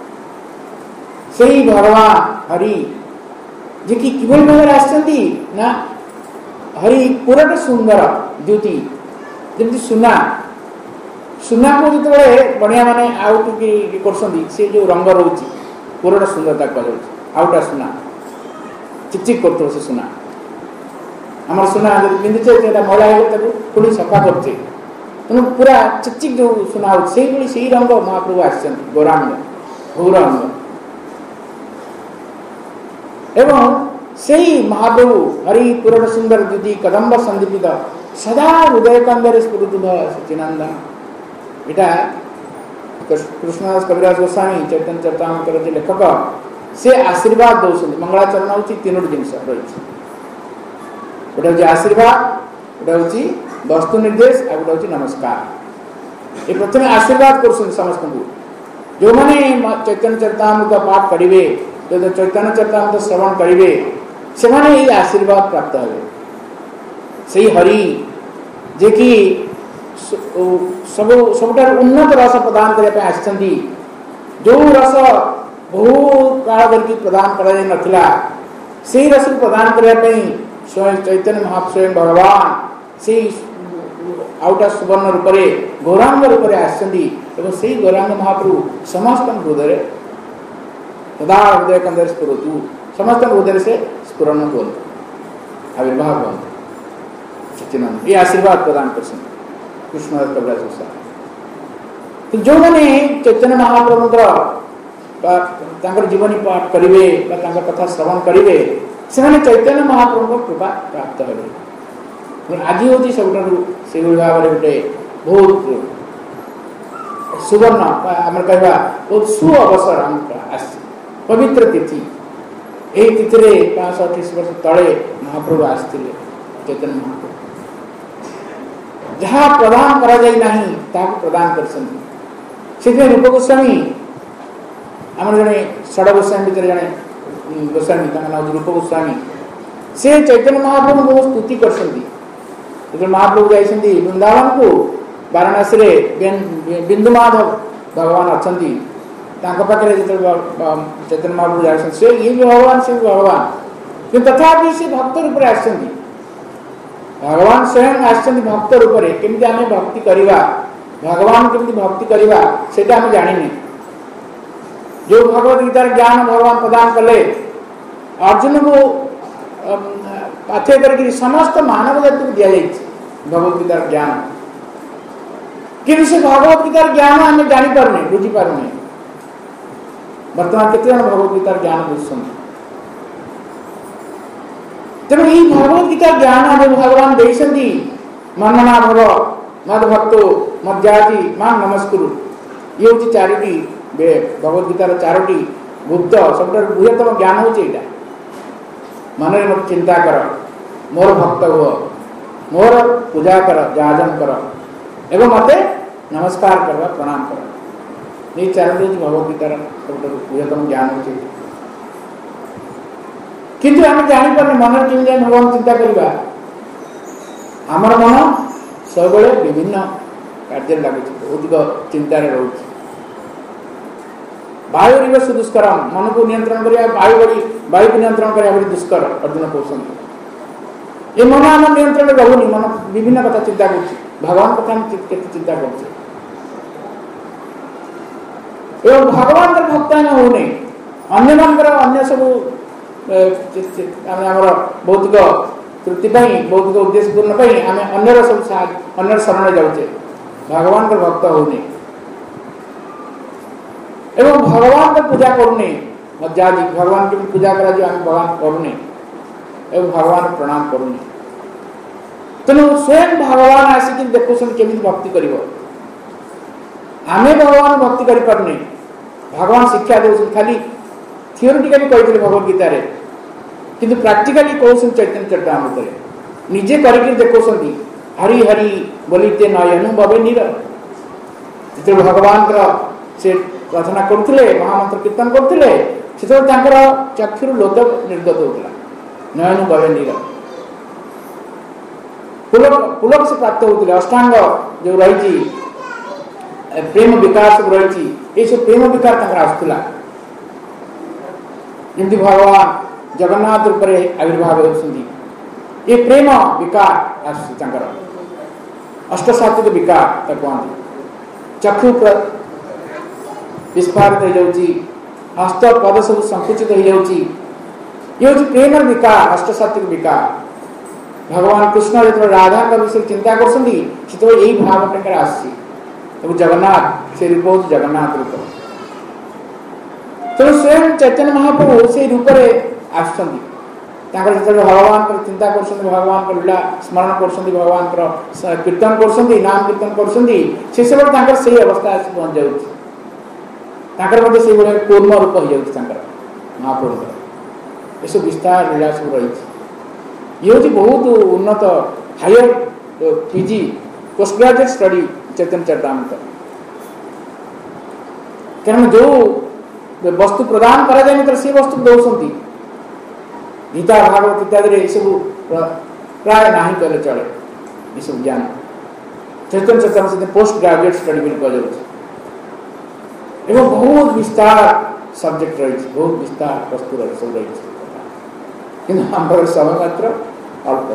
सही भगवान हरि जे कि किभଳି भाବରେ ଆସିଛନ୍ତି ନା हरि पूरट सुंदर द्युति जमी सुना सुना को जो बढ़िया माने आउट कर जो रंग रोच पूरट सुंदरता कह आउटा सुना चिकचिक कर सुना आम सुना पिंधुचे मैला हो पुणी सफा करे तेणु पूरा चिकचिक जो सुना हो रंग महाप्रभु आस गौरांग गौरांग एवं सही महाप्रभु हरि पूर्ण सुंदर द्युति कदम्ब संदीपित सदा हृदय कंदर स्फुरुद सचिनंदन इटा कृष्णदास कविराज गोस्वामी चैतन्य चरितामृत के लेखक से आशीर्वाद दौरान मंगलाचरण हूँ तीनो जिनस रही गोटे हूँ आशीर्वाद गोटे हूँ वस्तु निर्देश आ गोटे हूँ नमस्कार ये प्रथम आशीर्वाद कर समस्त को जो मैंने चैतन्य चरितामृत पाठ करेंगे जो चैतन्य चरितामृत श्रवण करेंगे से माने ये आशीर्वाद प्राप्त हे से हरि जे कि सब सब उन्नत रस प्रदान करने जो रस बहु काल धरिकी प्रदान कर नथिला से रस प्रदान करने स्वयं चैतन्य महास्वयं भगवान से आउटा सुवर्ण रूप से गौरांग रूप से आसछंती से गौरांग महाप्रभु समस्त हृदय सदा हृदय कंदर स्फुरतु समस्त हृदय से स्फुरण हो आविर्भाव हो सचिनंद ये आशीर्वाद प्रदान कर कृष्णदास कविराज गोस्वामी तो जो मैंने चैतन्य महाप्रभु जीवनी पाठ करेंगे कथा श्रवण करेंगे से मैंने चैतन्य महाप्रभु कृपा प्राप्त हे आज हूँ सब से भाव में गोटे बहुत सुवर्ण आम कह बहुत सु अवसर आम आस पवित्र तिथि यही तिथि पाँच सौ अठाईस वर्ष तले महाप्रभु आसते चैतन्य महाप्रभु जहाँ प्रदान करा जाए नहीं ताको प्रदान कर रूप गोस्वामी आम जड़े षड गोस्वामी भर जड़े गोस्वामी ना रूप गोस्वामी से चैतन्य महाप्रभु बहुत स्तुति कर महाप्रभु जाइए वृंदावन को वाराणसी बिंदु माधव भगवान अच्छा पाखे चैतन्य महाप्रभु जाए से ये भी भगवान से भी भगवान कि तथापि से भक्त रूप में आस भगवान स्वयं आस भक्त रूप में केमी आम भक्ति करवा भगवान केमी भक्ति करवा से आम जाने जो भगवद गीतार ज्ञान भगवान प्रदान कले अर्जुन को पाथ्य कर समस्त मानव जाति को दि जाए भगवद गीतार ज्ञान कि से भगवद गीतार ज्ञान आम जापारे बुझीपारे बर्तमान केते भगवद गीतार ज्ञान बुझुं तेणु ये भगवद गीतार ज्ञान जो भगवान देते मनना भव मद भक्तो मद जाति मां नमस्कुरु ये हूँ चारोटी भगवद गीतार चारोटी गुप्त सब बृहत्तम ज्ञान हूँ यहाँ मन में मत चिंता कर मोर भक्त हुआ मोर पूजा कर जाजन कर एवं मत नमस्कार कर प्रणाम कर ये चारोटी हूँ भगवद गीतार सब बृहत्तम ज्ञान हो किंतु आम जापारे मन केमी जाए भगवान चिंता करवा आमर मन सब विभिन्न कार्य लगे बहुत चिंतार रोच वायु सुदुष्करम मन को नियंत्रण करा वायु बड़ी वायु को नियंत्रण करा बड़ी दुष्कर अर्जुन कहते ये मन आम नियंत्रण रोनी मन विभिन्न कथा चिंता कर भगवान कथा चिंता कर भगवान भक्त आम होने अन्य मानकर अन्य सब भौतिक तृप्ति भौतिक उद्देश्य पूर्ण आम अन्यर सब अन्य शरण जाऊे भगवान भक्त होने एवं भगवान का पूजा करने मर्यादा भगवान की पूजा करा जो आम भगवान करने एवं भगवान प्रणाम करने तेणु स्वयं भगवान आसिक देखुन केमी भक्ति कर आमे भगवान भक्ति कर पारने भगवान शिक्षा दे खाली थियोरिटिकली कहते भगवद गीतार किंतु प्राक्टिकली कहते चैतन्य चरितामृत निजे करके देखुं हरि हरि बोलते नयनु बबे नीर जो भगवान से प्रार्थना करते महामंत्र कीर्तन करते चक्षुर लोक निर्गत होता नयनु बबे नीर पुलक पुलक से प्राप्त होते अष्टांग जो रही प्रेम विकास रही ये सब प्रेम विकार आसला जमी भगवान जगन्नाथ रूप आविर्भाव होती ये प्रेम विकार आसर अष्ट सात्विक विकार कहते चक्षु विस्फारित हो जाऊँगी हस्त पद सब संकुचित हो जाऊँगी ये हूँ प्रेम विकार अष्ट सात्विक विकार भगवान कृष्ण जो राधा का विषय चिंता कर यही भाव आसी जगन्नाथ से रूप हूँ जगन्नाथ रूप तेणु स्वयं चैतन्य महाप्रभु से रूप आस भगवान चिंता कर भगवान को लीला स्मरण कर भगवान कीर्तन कर नाम कीर्तन कर सब अवस्था आस पहुँच जाऊँगी से पूर्ण रूप हो जाऊँगी महाप्रभु ये सब विस्तार लीला सब रही ये हूँ बहुत उन्नत higher PG post graduate study Chaitanya Charitamrita कारण जो वस्तु प्रदान करा जाए मित्र से वस्तु दौरान गीता भागवत इत्यादि सब प्राय ना कहले चले ये सब ज्ञान Chaitanya Charitamrita post graduate study भी कह एवं बहुत विस्तार सब्जेक्ट रही बहुत विस्तार वस्तु रही सब रही कि आम समय मात्र अल्प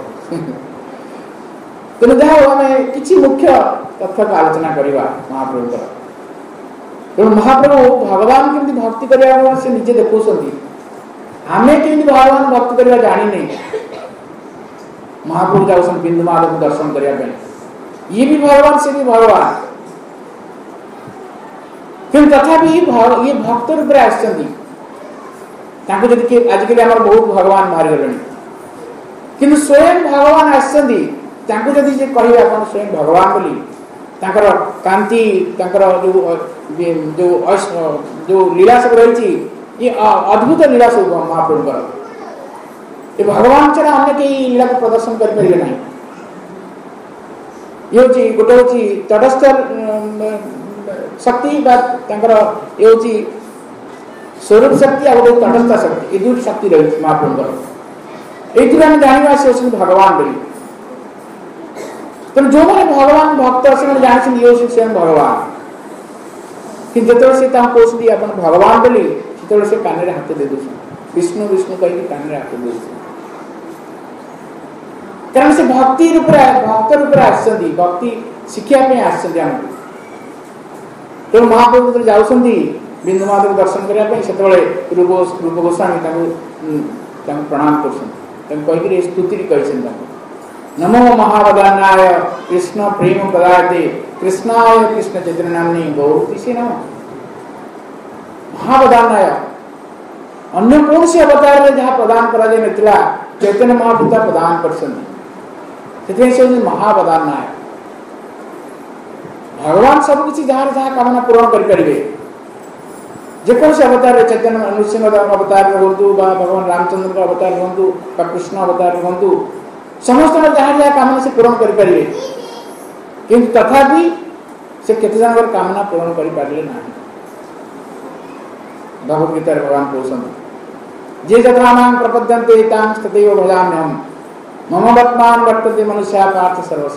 तेणु जहाँ आम कि मुख्य तथ्य का आलोचना करवा महाप्रभु तेणु महाप्रभु भगवान केमती भक्ति करने से निजे देखुं आम केमती भगवान भक्ति करवा जानी महाप्रभु जाऊँ बिंदु माधव को दर्शन करने ये भी भगवान से भी भगवान कि तथापि ये भक्त रूप आजकल आम बहुत भगवान बाहर गले कि स्वयं भगवान आदि कहे आप स्वयं भगवान बोली कांति जो जो जो लीला सब रही ये अद्भुत लीला सब महाप्रभुकर ये भगवान छड़ा अन्य कई लीला को प्रदर्शन करें ना ये हूँ गोटे हूँ तटस्थ शक्ति ये हूँ स्वरूप शक्ति आ गए तटस्थ शक्ति ये दुईट शक्ति रही महाप्रभुकर ये आम जाना से भगवान बोली तेणु जो मैंने भगवान भक्त से जानते ये हूँ स्वयं भगवान कि जो से कहते आप भगवान बोली से से कान हाथ दे दूस विष्णु विष्णु कही कान हाथ दे कारण से भक्ति रूप भक्त रूप आसती भक्ति शिक्षापी आसती आमको तेणु महाप्रभु जाऊँ बिंदु माधव दर्शन करने से रूप रूप गोस्वामी प्रणाम कर स्तुति कही नमो महावदान्याय कृष्ण प्रेम पदार्थे कृष्णाय कृष्ण चैतन्य नामनी गौरती से नम महावदान्याय अन्य कौन से अवतार में जहाँ प्रदान करा जाए नथिला चैतन्य महाप्रभु प्रदान कर महावदान्याय भगवान सब किसी जहाँ जहाँ कामना पूरण करें जेकोसी अवतार चैतन्य नृसिंह अवतार हूँ भगवान रामचंद्र अवतार हूँ कृष्ण अवतार हूँ समस्त जहाँ जहाँ कामना से पूरण करें किंतु तथापि से केते जन कामना पूरण कर पारे ना भगवद गीता भगवान कहते जे जथा मां प्रपद्यन्ते तां तथैव भजाम्यहम् मम वर्तमान वर्तते मनुष्या पार्थ सर्वश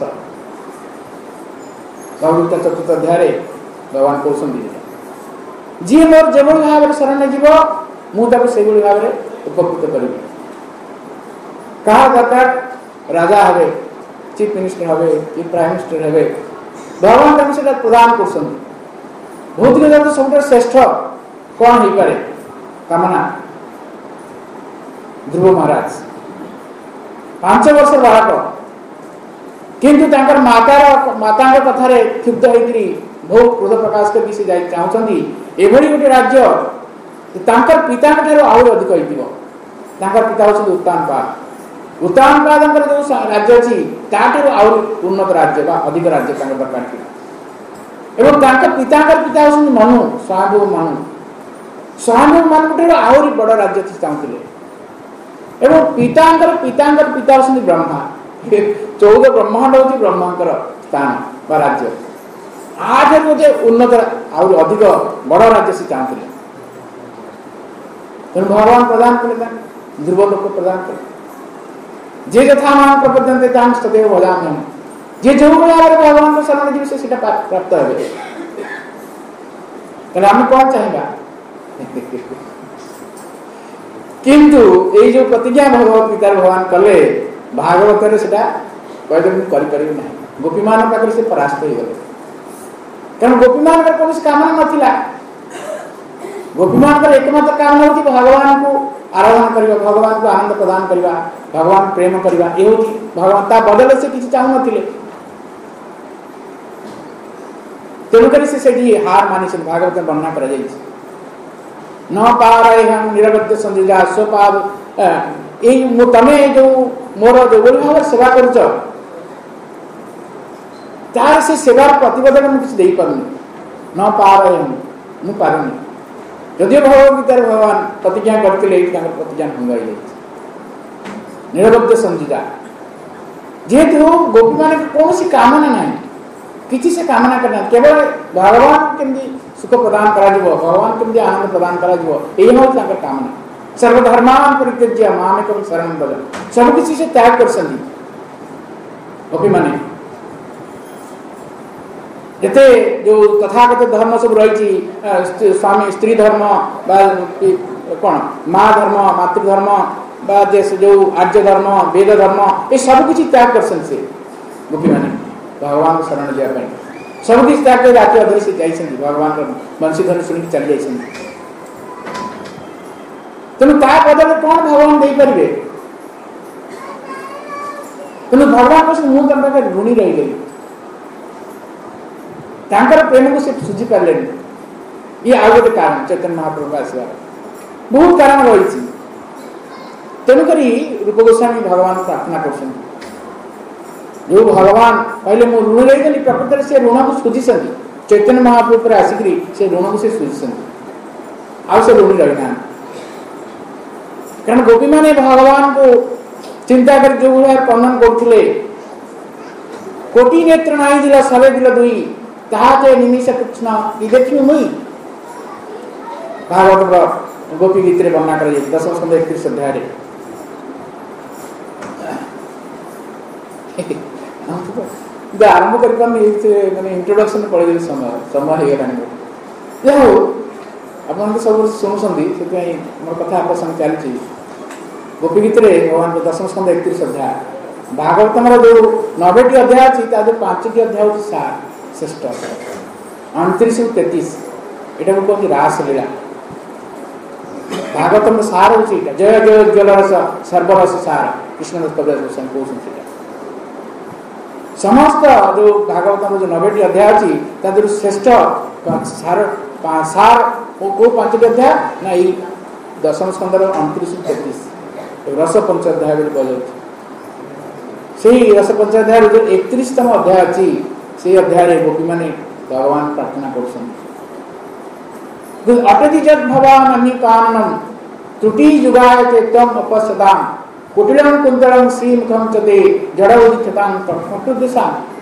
भगवद गीता चतुर्थ अध्याय भगवान कहते जी मोर जो भाव शरण जीव मुझे से भाव में उपकृत करी क्या दरकार राजा हे चीफ मिनिस्टर हे कि प्राइम मिनिस्टर हे भगवान तक से प्रदान कर भौतिक जगत सब श्रेष्ठ कौन हो पारे कामना ध्रुव महाराज पांच वर्ष बालक किंतु तांकर मातार माता कथार क्षुब्ध होकर बहुत क्रोध प्रकाश करके से चाहती एभली गोटे राज्य तांकर पिता आहरी अधिक होता पिता हूँ उत्तानपाद उत्तानपाद जो राज्य अच्छी ताठू आहरी उन्नत राज्य बा अधिक राज्य दरकार एवं पिता पिता हूँ मनु स्वयंभू मनु स्वयंभू मनु आहरी बड़ राज्य चाहते एवं पिता पिता पिता हूँ ब्रह्मा चौदह ब्रह्मांड हूँ ब्रह्मांकर स्थान बा राज्य आज गोटे उन्नत आहरी अधिक बड़ राज्य से चाहते तेणु भगवान प्रदान कले ध्रुव लोक प्रदान कले जे यथा मान प्रपद्यन्ते तां तदेव भजाम्यहम् जे जो भाव भगवान को शरण जीव से प्राप्त हे तेना आम कौन चाहिए किंतु ये जो प्रतिज्ञा भगवत गीतार भगवान कले भागवत से करें ना गोपी मान पाखे से परास्त हो गले कारण गोपी मान कौन कामना नाला गोपी मान एकमात्र काम हूँ भगवान को आराधना करवा भगवान को आनंद प्रदान करवा भगवान प्रेम करवा ये हूँ भगवान ता बदल से किसी चाहू न तेणुक से हार मानी भागवत वर्णना कर न पार हम निरवध्य संजीजा स्वपाद तमे जो मोर जो भाव सेवा कर तार से सेवार प्रतिबद्धता मुझे किसी पार्नी न पार हम पारुनी यदि भगवदगीतार भगवान प्रतिज्ञा करते प्रतिज्ञा भंगाई निरवध्य संजीदा जेहेतु गोपी मान कौन सी कामना ना किसी से कामना करना केवल भगवान केमती सुख प्रदान करा भगवान केमती आनंद प्रदान करा यही हूँ कामना सर्वधर्मान परित्यज्य मामेकं शरणं व्रज सब किसी से त्याग कर गोपी माने जते जो तथाकथित धर्म सब रही स्वामी स्त्री धर्म कौन माँ धर्म मातृधर्म जो आर्य धर्म वेद धर्म ये सब किसी त्याग कर से गोपी माने भगवान को शरण जावाई सब किसी त्याग कर राति अधरी से जाइए भगवान वंशीधर शुणी चली जाइए तेणु पदर कौन भगवान दे पारे तेणु भगवान को मुझे ऋणी रही गई प्रेम को से सुझी पारे ये आउ गोटे कारण चैतन्य महाप्रभु का आसवार बहुत कारण रही तेणुक रूप गोस्वामी भगवान प्रार्थना कर जो भगवान कहले मु ऋण रही प्रकृत से ऋण को सुझी चैतन्य महाप्रभु आसिक से ऋण को से सुझी आउ से ऋणी रही ना कारण गोपी माने भगवान को चिंता कर जो वर्णन करते कोटि नेत्र नाई दिला सवे दिल दुई ताहाते निमिष कृष्ण ये देखी मुई भागवत गोपी गीत वर्णना कर दशम स्कंद इकतीस अध्याय आरंभ कर माने इंट्रोडक्शन पड़े समय समय हो गला आप सब शुणुंट से मोर कथा आप संग चलती गोपी गीत भगवान दशम स्कंद इकतीस अध्याय भागवतम जो नबेटी अध्याय अच्छी जो पांचटी अध्याय हूँ सार श्रेष्ठ अणतीस तेतीस यहाँ को कहते रासलीला भागवतम सार हूँ जय जय ज्वलरस सर्वरस सार कृष्णदास कविराज गोस्वामी कहते समस्त जो भागवतम जो नबेटी अध्याय अच्छी श्रेष्ठ सार सार को पांचटी अध्याय ना ये दशम स्कंदर अणतीस तेतीस रस पंचाध्याय बोल से रस पंचाध्याय जो एकतीसतम अध्याय अच्छी से अध्याय गोपी माने भगवान प्रार्थना कर अटति जद भवान अन्य कारणम त्रुटि जुगाय तम अपसदाम कुटिलम कुंतलम श्रीमुखम चते जड़ उदिततां कटुदिशा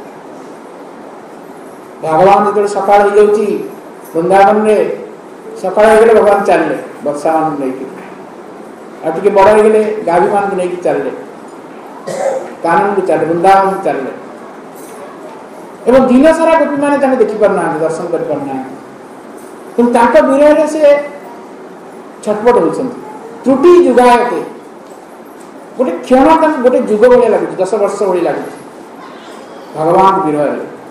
भगवान जो सकाळ हो जाउची वृंदावन में सकाळ हो गले भगवान चलले बक्सा मान लेके आटे बड़ हो गले गाभी मान को लेके चलले कानून को चल वृंदावन को चलले एवं दिन सारा गोपी मैंने देखी पारना दर्शन कर पारना कि विरह से छटपट हो त्रुटि जुगायते गोटे क्षण गोटे जुग भाया लगे दस वर्ष भाई लगे भगवान विरह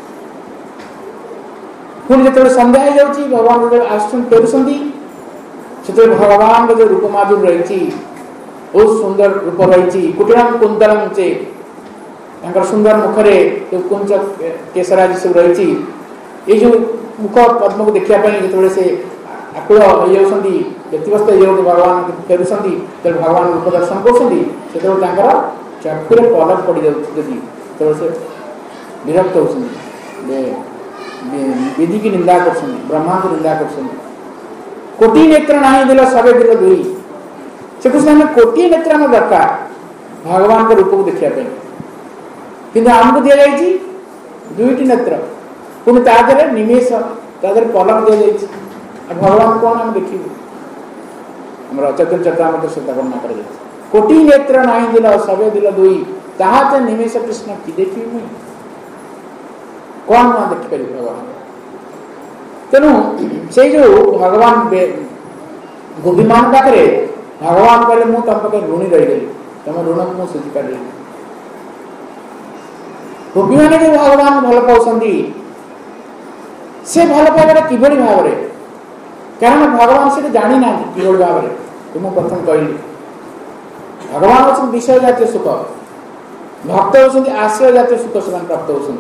पुणी जो संध्या हो जाऊँगी भगवान जो फेरुंट से भगवान जो रूप माधुर्य रही बहुत सुंदर रूप रही कुटिरम कुंतलम चे सुंदर मुखरे जो कुंच केसराजी सब रही ये जो मुख पद्म को देखापी जो से आकुल हो व्यतिव्यस्त हो भगवान फेरुंट तो भगवान रूप दर्शन कर चक्षुरे पलक पड़ जाती तो से विरक्त होती विधि की निंदा कर ब्रह्मा को निंदा कर कोटि नेत्र ना दिल सबे दिल दुई से कुछ हमें कोटि नेत्र में दरकार भगवान के रूप को देखापी कि आमको दि जाए दुईटी नेत्र पुणी तादे निमेष तादे पलक दि जाए भगवान कौन हम देखिए चतुर्चक्रामृत श्रद्धा वर्णना कर कोटि नेत्र ना दिल सबे दिल दुई ताहाते निमेष कृष्ण की देखी मुई कौन ना देखिपर भगवान तेणु से जो भगवान गोपीमान पाखे भगवान कहले मु तुम पाखे ऋणी रहीगली तुम ऋण को सुझी पारि गोपी मैंने जो भगवान भल पाँच से भल पाइबा किभली भाव में कारण भगवान से जानी ना किभली भाव में तुम प्रथम कहली भगवान होती विषय जातीय सुख भक्त होती आश्रय जातीय सुख से प्राप्त होती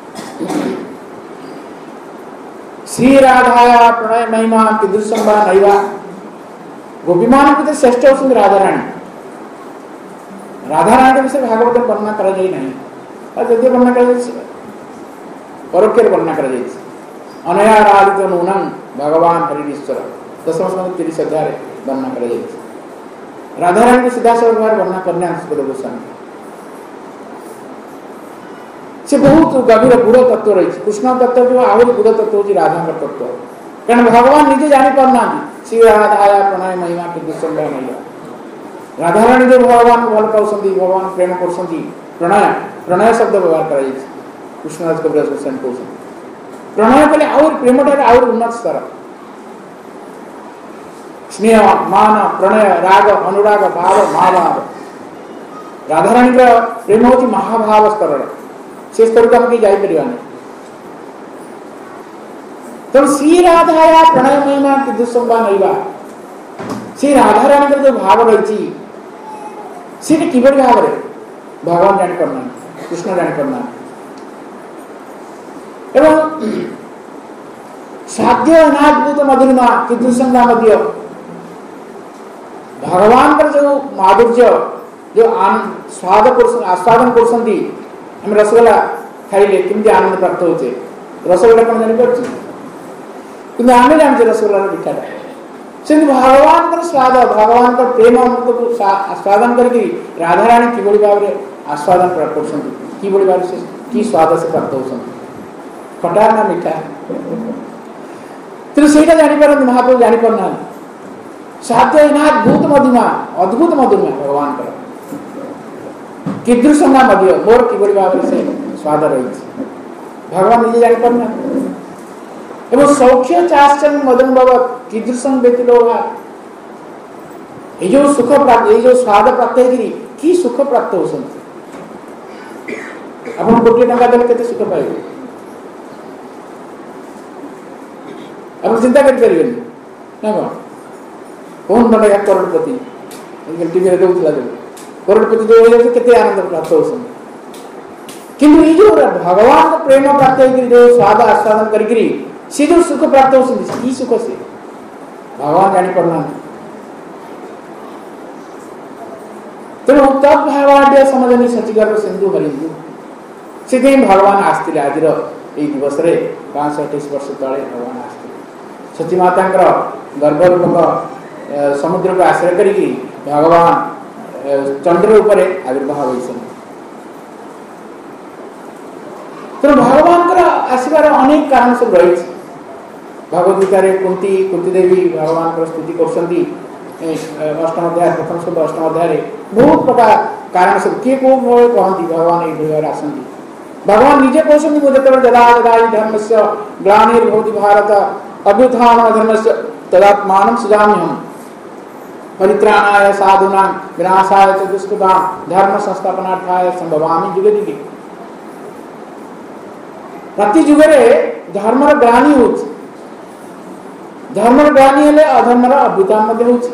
श्री राधाया प्रणय महिमा कीदृशं वा नैवा गोपीमान के श्रेष्ठ होती राधाराणी राधाराणी विषय भागवत वर्णना कर जदि वर्णना कर परोक्ष वर्णना कर अनया राधित नूनम भगवान हरिश्वर दशम स्कंद तीस अध्याय वर्णना कर राधाराणी को सीधा सौ वर्णना करने सुखदेव गोस्वामी से बहुत गभीर गूढ़ तत्व रही कृष्ण तत्व जो आहरी गूढ़ तत्व होती राधा तत्व कारण भगवान निजे जानी पारना श्री राधाया प्रणय महिमा कीदृशं वा नैवा राधाराणी जो भगवान भल पाँच भगवान प्रेम कर प्रणय प्रणय शब्द व्यवहार कर कृष्णराज कविराज गोस्वामी कहते प्रणय कले आउर प्रेमटा आउर उन्नत स्तर स्नेह मान प्रणय राग अनुराग भाव महाभाव राधाराणी प्रेम होती महाभाव स्तर से स्तर को हम कहीं जापर तो श्री राधाया प्रणय महिमा कीदृशं वा नैवा श्री राधाराणी जो भाव रही सी किभली भाव में भगवान जानी पारना कृष्ण जानी पारना एवं साध्य अनाद्भुत मधुरिमा कीदृशं वा मध्य भगवान का जो माधुर्य जो स्वाद आस्वादन कर रसगोला खाइले केमती आनंद प्राप्त होचे रसगोला कौन जानी पारछि कि आम जानते रसगोला मिठाटा से भगवान का स्वाद भगवान का प्रेम अमृत को आस्वादन करके राधाराणी किभली भाव में आस्वादन प्राप्त कर किभली भाव से कि स्वाद से प्राप्त होती खटा ना मीठा तेज से जापर महाप्रभु जानीपारना साध्य अद्भुत मधुमा अद्भुत मधुमा भगवान का कीदृशं वा मध्य मोर किभली भाव से स्वाद रही भगवान निजे जानीपारना एवं सौख्य चाश्चर्य मदन बाबा कीदृशं व्यतिलोभा ये जो सुख प्राप्त ये जो स्वाद प्राप्त है कि सुख प्राप्त होती आप कोटी टंका देले केते सुख पाइबे आप चिंता कर परिबे ना कौन कौन बनेगा करोड़पति टीवी रे देखुला करोड़पति जो हो केते आनंद प्राप्त होती किंतु ये जो भगवान का प्रेम प्राप्त है जो स्वाद आस्वादन करके सी जो सुख प्राप्त होती सुख से भगवान जानी पारना तेणु तब भावाढ़ समझनी सचिगर सिंधु हरिंदु से भगवान आसते आज दिवस पाँच अठाईस वर्ष तले भगवान आसते सती माता गर्भरूपक समुद्र को आश्रय कर भगवान चंद्र उपर आविर्भाव होती तेणु भगवान आसबार अनेक कारण सब रही भगवद गीता कुंती कुंती देवी भगवान स्तुति कर अष्टम अध्याय प्रथम शब्द अष्टम अध्याय बहुत प्रकार कारण सब किए कौ भाव कहती भगवान ये भाव आसती भगवान निजे कहते मुझे जदा जदा धर्म से ग्लानिर्भवति भारत अभ्युत्थान धर्म से तदात्मान सुजाम्यहम परित्राणाय साधूनां विनाशाय च दुष्कृतां धर्म संस्थापनार्थाय संभवामि जुगे जुगे। प्रति जुगरे धर्मर ग्लानि होछि, धर्मर ग्लानि हेले अधर्मर अभ्युत्थान मध्ये होछि।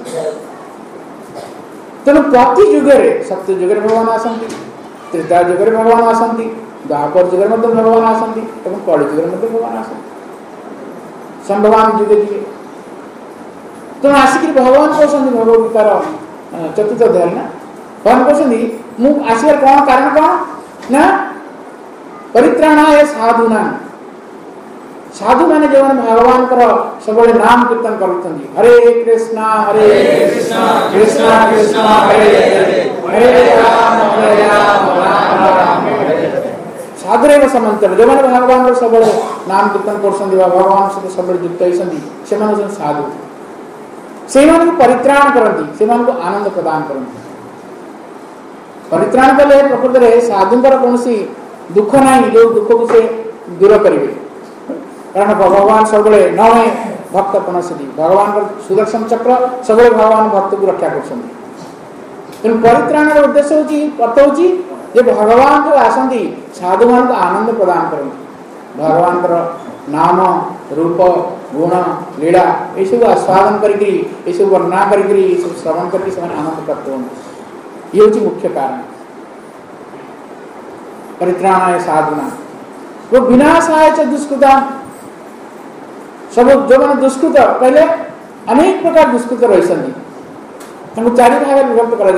तेणु प्रति जुगरे सत्य जुगरे भगवान आसंति, त्रेता जुगरे भगवान आसंति, द्वापर जुगरे मध्ये भगवान आसंति एवं कलि जुगरे मध्ये भगवान आसंति संभवामि जुगे जुगे। तेणु आसिक भगवान कहते भगवदगीतार चतुर्थ अध्याय ना भगवान कहते मु आसबार कौन कारण कौन ना परित्राणाय साधूना, साधु माने जो भगवान सब नाम कीर्तन करते हरे कृष्णा हरे कृष्णा कृष्णा कृष्णा हरे हरे राम हरे राम राम राम साधुरेव समंतर जो मैंने भगवान सब नाम कीर्तन कर भगवान सहित सब युक्त होती से साधु से परित्राण करती से आनंद प्रदान करती। परित्राण कले प्रकृत में साधुंकर कौन दुख ना जो दुख को से दूर करेंगे कारण भगवान सब न भक्त पणसी भगवान सुदर्शन चक्र सब भगवान भक्त को रक्षा कर परित्राण उद्देश्य हूँ अर्थ हूँ जे भगवान जो आसती साधु मान को आनंद प्रदान करते भगवान नाम रूप गुण लीला ये सब आस्वादन करी वर्णना करी श्रवण करके आनंद प्राप्त हो ये हूँ मुख्य कारण। परित्राणाय साधुना वो विनाशाय च दुष्कृता सब जो मैंने दुष्कृत पहले अनेक प्रकार दुष्कृत रही चारि भाग विभक्त कर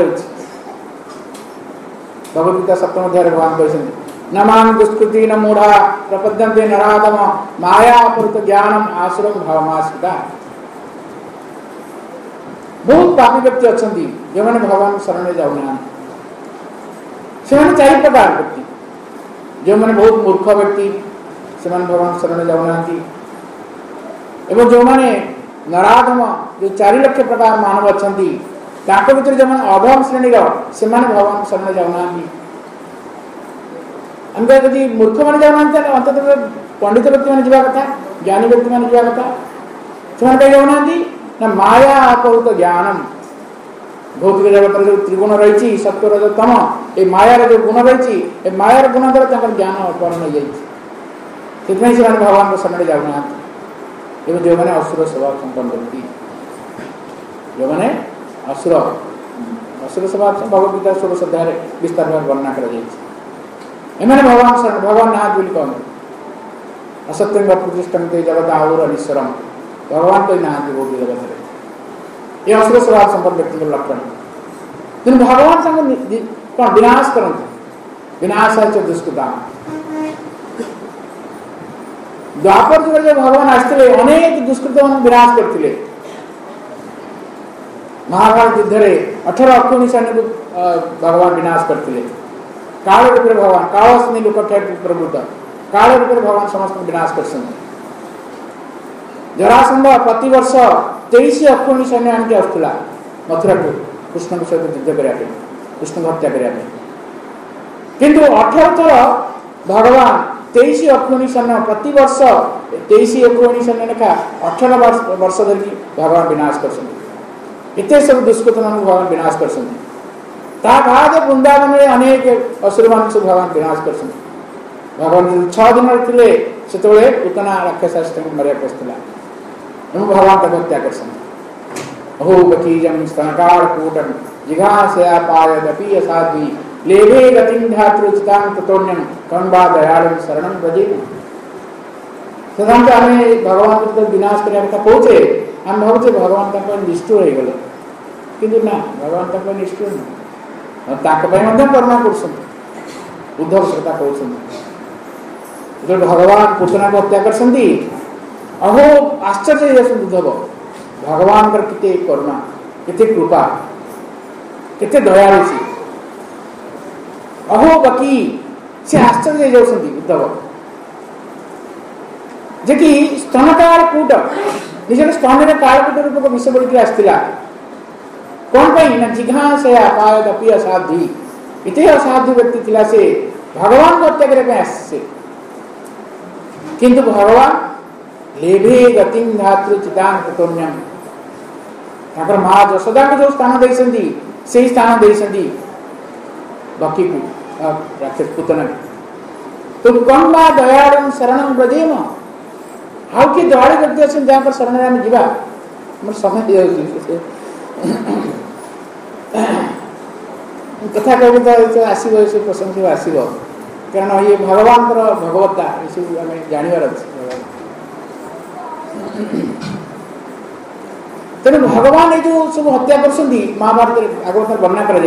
भगवदगीता सप्तम अध्याय भगवान कहते न मां दुष्कृति न मूढ़ा प्रपद्यन्ते नराधम मायापूर्त ज्ञानम आश्रम भावमाश्रिता। बहुत पापी व्यक्ति अच्छा जो मैंने भगवान शरण में जाऊना से चारि प्रकार व्यक्ति जो मैंने बहुत मूर्ख व्यक्ति से भगवान शरण में जाऊना एवं जो मैंने नराधम जो चारि लक्ष प्रकार मानव अच्छा भर जो मैंने अधम श्रेणी से भगवान शरण में जाऊना अंदर यदि मूर्ख मैंने जाऊना अंत पंडित व्यक्ति मैंने जावा कथा ज्ञानी व्यक्ति मैंने जावा कथा से जाऊना ना माया अपहृत ज्ञानम भौतिक जगत जो त्रिगुण रही सत्व रज तम ये मायार जो गुण रही मायार गुण द्वारा ज्ञान अपहरण हो जाए भगवान को शरण जाऊना एवं जो मैंने असुर स्वभाव संपन्न व्यक्ति जो मैंने असुर असुर स्वभाव भगवदगीता षोड़श अध्याय विस्तार भाव वर्णना कर भगवान शरण भगवान नाथ बोली कहते असत्यम प्रतिष्ठम जगत आहुर अनिश्वरम भगवान कोई ना भौतिक जगत ये असुर स्वभाव संपन्न व्यक्ति लक्षण तेणु भगवान संग कौन विनाश करते विनाश है दुष्कृता। द्वापर जुग जो भगवान आसते अनेक दुष्कृत विनाश करते महाभारत युद्ध में अठारह अक्षौणी सैन्य को भगवान विनाश करते काल रूप भगवान कालस्नी लोक प्रबुद्ध काल रूप भगवान समस्त विनाश कर जरासंध प्रति वर्ष तेईस अक्षौणी सैन्य आनिक आसला मथुरा को कृष्ण के सहित युद्ध करने कृष्ण हत्या करने किंतु अठारह थर भगवान तेईस अक्षौणी सैन्य प्रति वर्ष तेईस अक्षौणी सैन्य लेखा अठारह वर्ष धरिकी भगवान विनाश कर सब दुष्कृत मान भगवान विनाश कर बाद वृंदावन में अनेक असुर मान सब भगवान विनाश कर भगवान छह दिन थे से उतना राक्षस मरिया पसला भगवान तक हत्या कर अहो बकीजम स्तनकार कूटम जिघासया पायदपि असाध्वी लेभे गतिं धातृचितां ततोन्यं कं वा दयालुं शरणं व्रजेम। साधारणत आम भगवान को विनाश करने कौचे आम भावचे भगवान तक निष्ठुर हो गले किंतु ना भगवान तक निष्ठुर ना करुणा कर उद्धव श्रोता कहते भगवान पुतना को हत्या कर अहो आश्चर्य उद्धव भगवान केते करुणा केते कृपा केते दयालु सी अहो बाकी से आश्चर्य उद्धव जे कि स्तनकाल कूट निजर स्तन कालकूट रूप विष बढ़ी आसला कौन पाई ना जिघासया पायदपि असाध्वी इतने असाध्य व्यक्ति थिला से भगवान को हत्या करने आसे किंतु भगवान लेभे गतिं धातृचितां ततोन्यं ताकर माँ यशोदा को जो स्थान देइसंदी से स्थान देइसंदी बाकी को राक्षस पुतना तो कौन बा दयालु शरणं ब्रजेम हाउ की दयालु करते अछन जहां पर शरण में जीवा हमर समय दिया से कथा कहबो तो आसीबो से प्रसंग आसीबो कारण ये भगवान भगवत्ता ये आम जानवर अच्छे तेणु भगवान ये जो सब हत्या कर महाभारत आगत वर्णना कर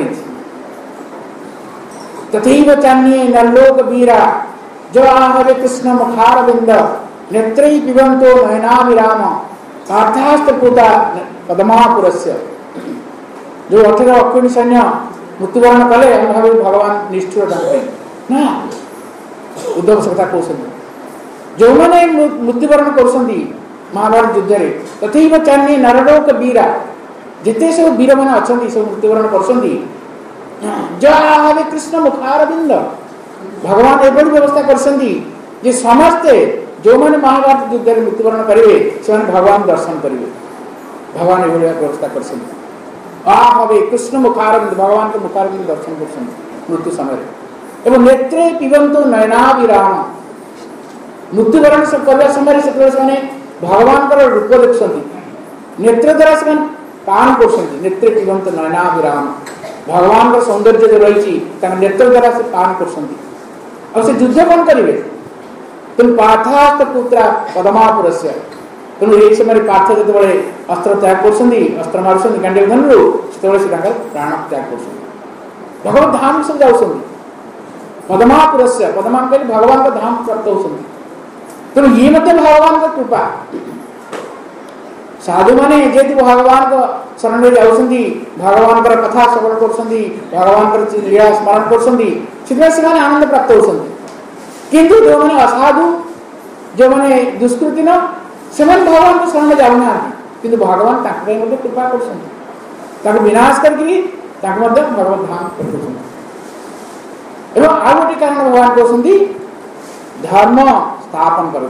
तथैव चान्ये नल्लोक वीरा जो आहवे कृष्ण मुखारविंद नेत्रै पिबंतो नयनाभिराम पार्थास्तपूता पद्मापुरस्य जो अठर अक्षुणी सैन्य मृत्युवरण कले हम भावे भगवान निष्ठुर ना उद्धव कथा कहते जो मैंने मृत्युवरण कर महाभारत युद्ध में तथैव चान्ये नरलोक वीरा जिते सब वीर मैंने अच्छा सब मृत्युवरण कर कृष्ण मुखारविंद भगवान एभली व्यवस्था कर समस्ते जो मैंने महाभारत युद्ध में मृत्युवरण करेंगे से भगवान दर्शन करेंगे भगवान एभली व्यवस्था कर कृष्ण मुखारविंद भगवान के मुखारविंद दर्शन कर मृत्यु समय एवं नेत्रे पिबंतो नयनाभिराम मृत्युवरण सब करने समय से भगवान का रूप देखुं नेत्र द्वारा से पान कर नेत्रे पिबंतो नयनाभिराम भगवान का सौंदर्य जो रही नेत्र द्वारा से पान कर युद्ध कौन करेंगे तेणु पार्थास्त पुत्रा पद्मापुर से तेणु ये समय पार्थ जो अस्त्र त्याग कर अस्त्र मार गांडी धनु से प्राण त्याग कर भगवत धाम सब जाऊँ पद्मापुर से पद्मा कहले भगवान का धाम प्राप्त होती तेणु ये मत भगवान का कृपा साधु मैंने जेतु भगवान का शरण में जाऊँगी भगवान का कथा श्रवण कर भगवान का लीला स्मरण कर आनंद प्राप्त होती किंतु जो मैंने असाधु जो मैंने दुष्कृति न से भगवान को शरण में जाऊना किंतु भगवान कृपा कर विनाश करके भगवत धाम कर एवं आउ गोटे कारण भगवान कहते धर्म स्थापन कर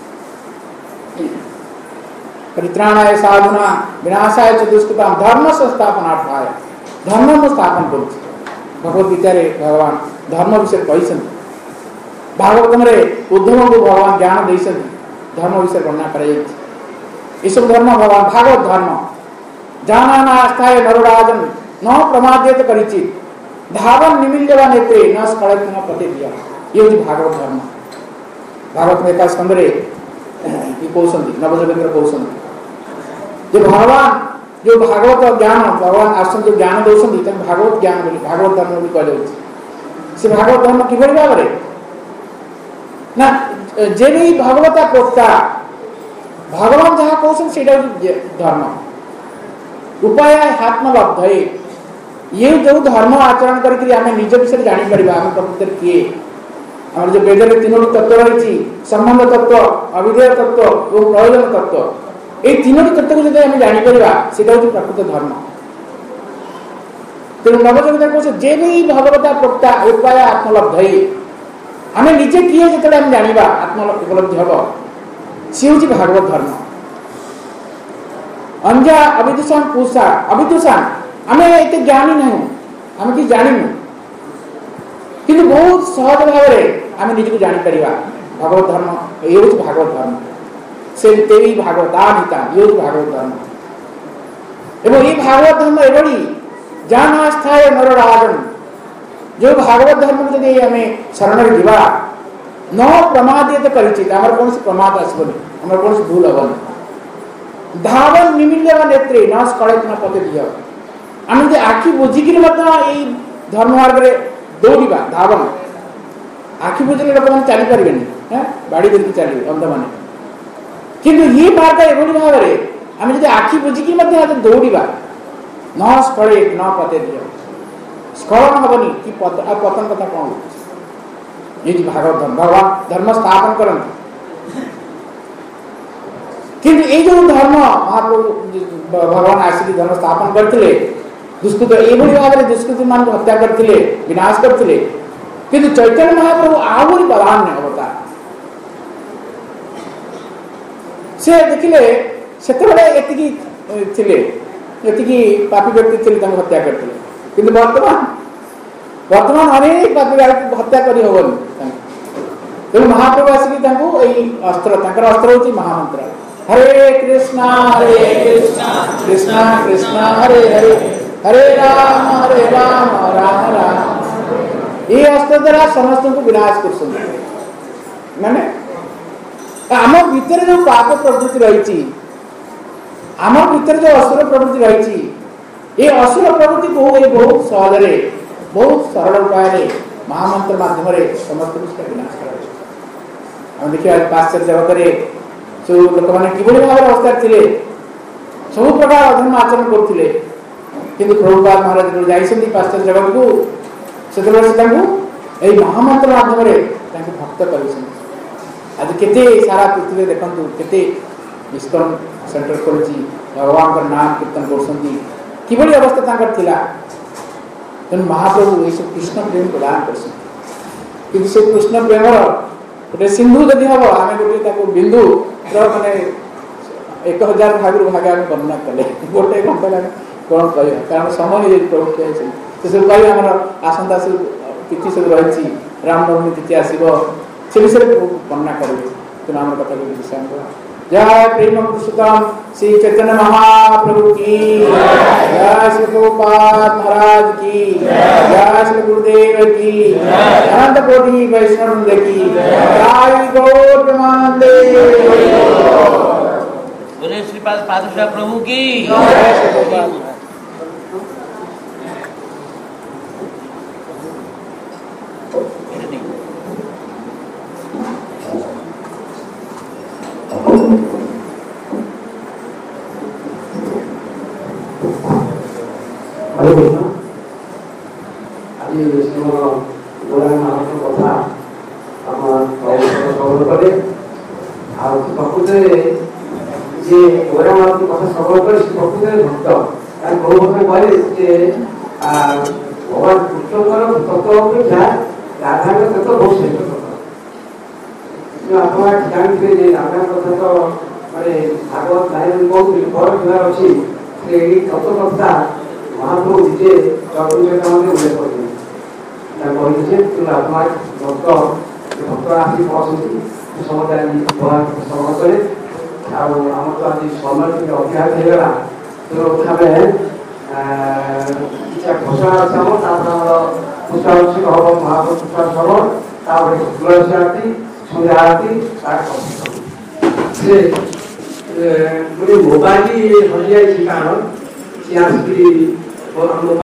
परित्राणाय साधुना विनाशाय च दुष्कृता धर्म संस्थापनार्थाय धर्म को स्थापन कर भगवत गीता भगवान धर्म विषय कही भागवत में उद्धव को भगवान ज्ञान दे धर्म विषय वर्णना कर सब धर्म भगवान भागवत धर्म जाना आस्थाय नरराजन न प्रमाद्यत परिचित धावन निमिल्यवा नेत्रे न स्खलित न प्रतिक्रिया ये भागवत धर्म भागवत में एक स्कंद रे कहते नवजोगेन्द्र कहते जो भगवान जो भागवत ज्ञान भगवान आसन जो ज्ञान दौरान भागवत ज्ञान बोली भागवत धर्म भी कह से भागवत धर्म कि भाव में ना जे भी भागवता प्रवक्ता भगवान जहाँ कहते धर्म उपाय आत्मलब्ध ये जो धर्म आचरण करके आम निज विषय जापर आम प्रकृत किए आम जो वेद में तीनो तत्व रही संबंध तत्व अविधेय तत्व और प्रयोजन तत्व ये तीनो तत्व को जो जापर से प्रकृत धर्म तेणु नवजोगिता कह जे भी भगवता प्रवक्ता उपाय आत्मलब्ध आम निजे किए जो जाना आत्म उपलब्धि हम सी हूँ भागवत धर्म अंजा अविदुषान पूषा अविदुषान आम एत ज्ञानी ना आम कि जानू कि बहुत सहज भाव में आम निजक जापर भगवत धर्म ये हूँ भागवत धर्म से तेरी भागवता नीता ये हूँ भागवत धर्म एवं ये भागवत धर्म एभली जान आस्था नरराजन जो भागवत धर्म को जब आम शरण में जीवा न प्रमादित परिचित आम कौन प्रमाद आसबनी आम कौन भूल हेनी धावन निमिल्यवा नेत्रे न स्खलित न प्रतिक्रिया आम जो आखि बुझिकी धर्म मार्ग में दौड़ा धावन आखि बुझे लोक मैंने चली पारे बाड़ी धरिकी चलिए अंध मैंने किंतु ये मार्ग एभली भाव में आम जो आखि बुझिकी दौड़ा न स्खलित न प्रतिक्रिया स्खलन हेनी कि पतन कथा कौन ये भागवत धर्म भगवान धर्म स्थापन करते किंतु ये जो धर्म महाप्रभु भगवान आसिक धर्म स्थापन करते दुष्कृत ये भाव में दुष्कृति मान हत्या करते विनाश करते किंतु चैतन्य महाप्रभु आहरी प्राधान्य अवतार से देखिले से एति जी पापी व्यक्ति थे हत्या करते किंतु वर्तमान वर्तमान अनेक पापी व्यक्ति हत्या करी हबनी तेणु महाप्रभु आसिक अस्त्र अस्त्र हूँ महामंत्र हरे कृष्णा हरे कृष्णा कृष्णा कृष्णा हरे हरे हरे राम हरे राम राम राम ये अस्त्र द्वारा समस्त को विनाश कर माने आम भीतर जो पाप प्रवृत्ति रही आम भीतर जो असुर प्रवृत्ति रही ये असुर प्रवृत्ति को बहुत सहज बहुत सरल उपाय महामंत्र माध्यम समस्त को विनाश कर देखिए पाश्चात्य जगत में जो लोक मैंने किभली भाव अवस्था थे सब प्रकार अधर्म आचरण करते किंतु प्रभुपाद महाराज जाइए पाश्चात्य जगत को से महामंत्र माध्यम भक्त कर आज केते सारा पृथ्वी देखु केते इस्कन सेंटर कर भगवान का नाम कीर्तन कर अवस्था तेणु महाप्रभु ये सब कृष्ण प्रेम प्रदान कर से कृष्ण प्रेम गोटे सिंधु जदि हम आम गोटे बिंदु माने एक हजार भाग भाग आम वर्णना कले गोटे घंटा कौन कह कारण समय प्रभु से सब कह आसंता तिथि सब रही रामनवमी तिथि आसो से विषय वर्णना करेंगे तेना आम कथा विषय जय प्रेम पुरुषोत्तम श्री चैतन्य महाप्रभु की जय श्री प्रभुपाद महाराज की जय श्री गुरुदेव की अनंत कोटि वैष्णव की जय गौर प्रेमानंदे बोले श्रीपाद पादुषा प्रभु की जय श्री प्रभुपाद भगवान कृष्ण तत्व अपेक्षा राधा तत्व बहुत श्रेष्ठ तत्व आप जानते राधा कथा तो माने भागवत लाइन बहुत बड़ अच्छी तत्वकर्ता महाप्रभु निजे चतुर्थ उल्लेख कर आत्मा भक्त भक्त आसिक पहुँचती समुदाय श्रवण करे आम तो आज समय अभ्यास होगा तेणु आम घोषणा अच्छे पुष्पाभिषेक हम महाप्रभु पुष्पा श्रवण तुलसी आरती संध्या आरती से मोबाइल हजि कारण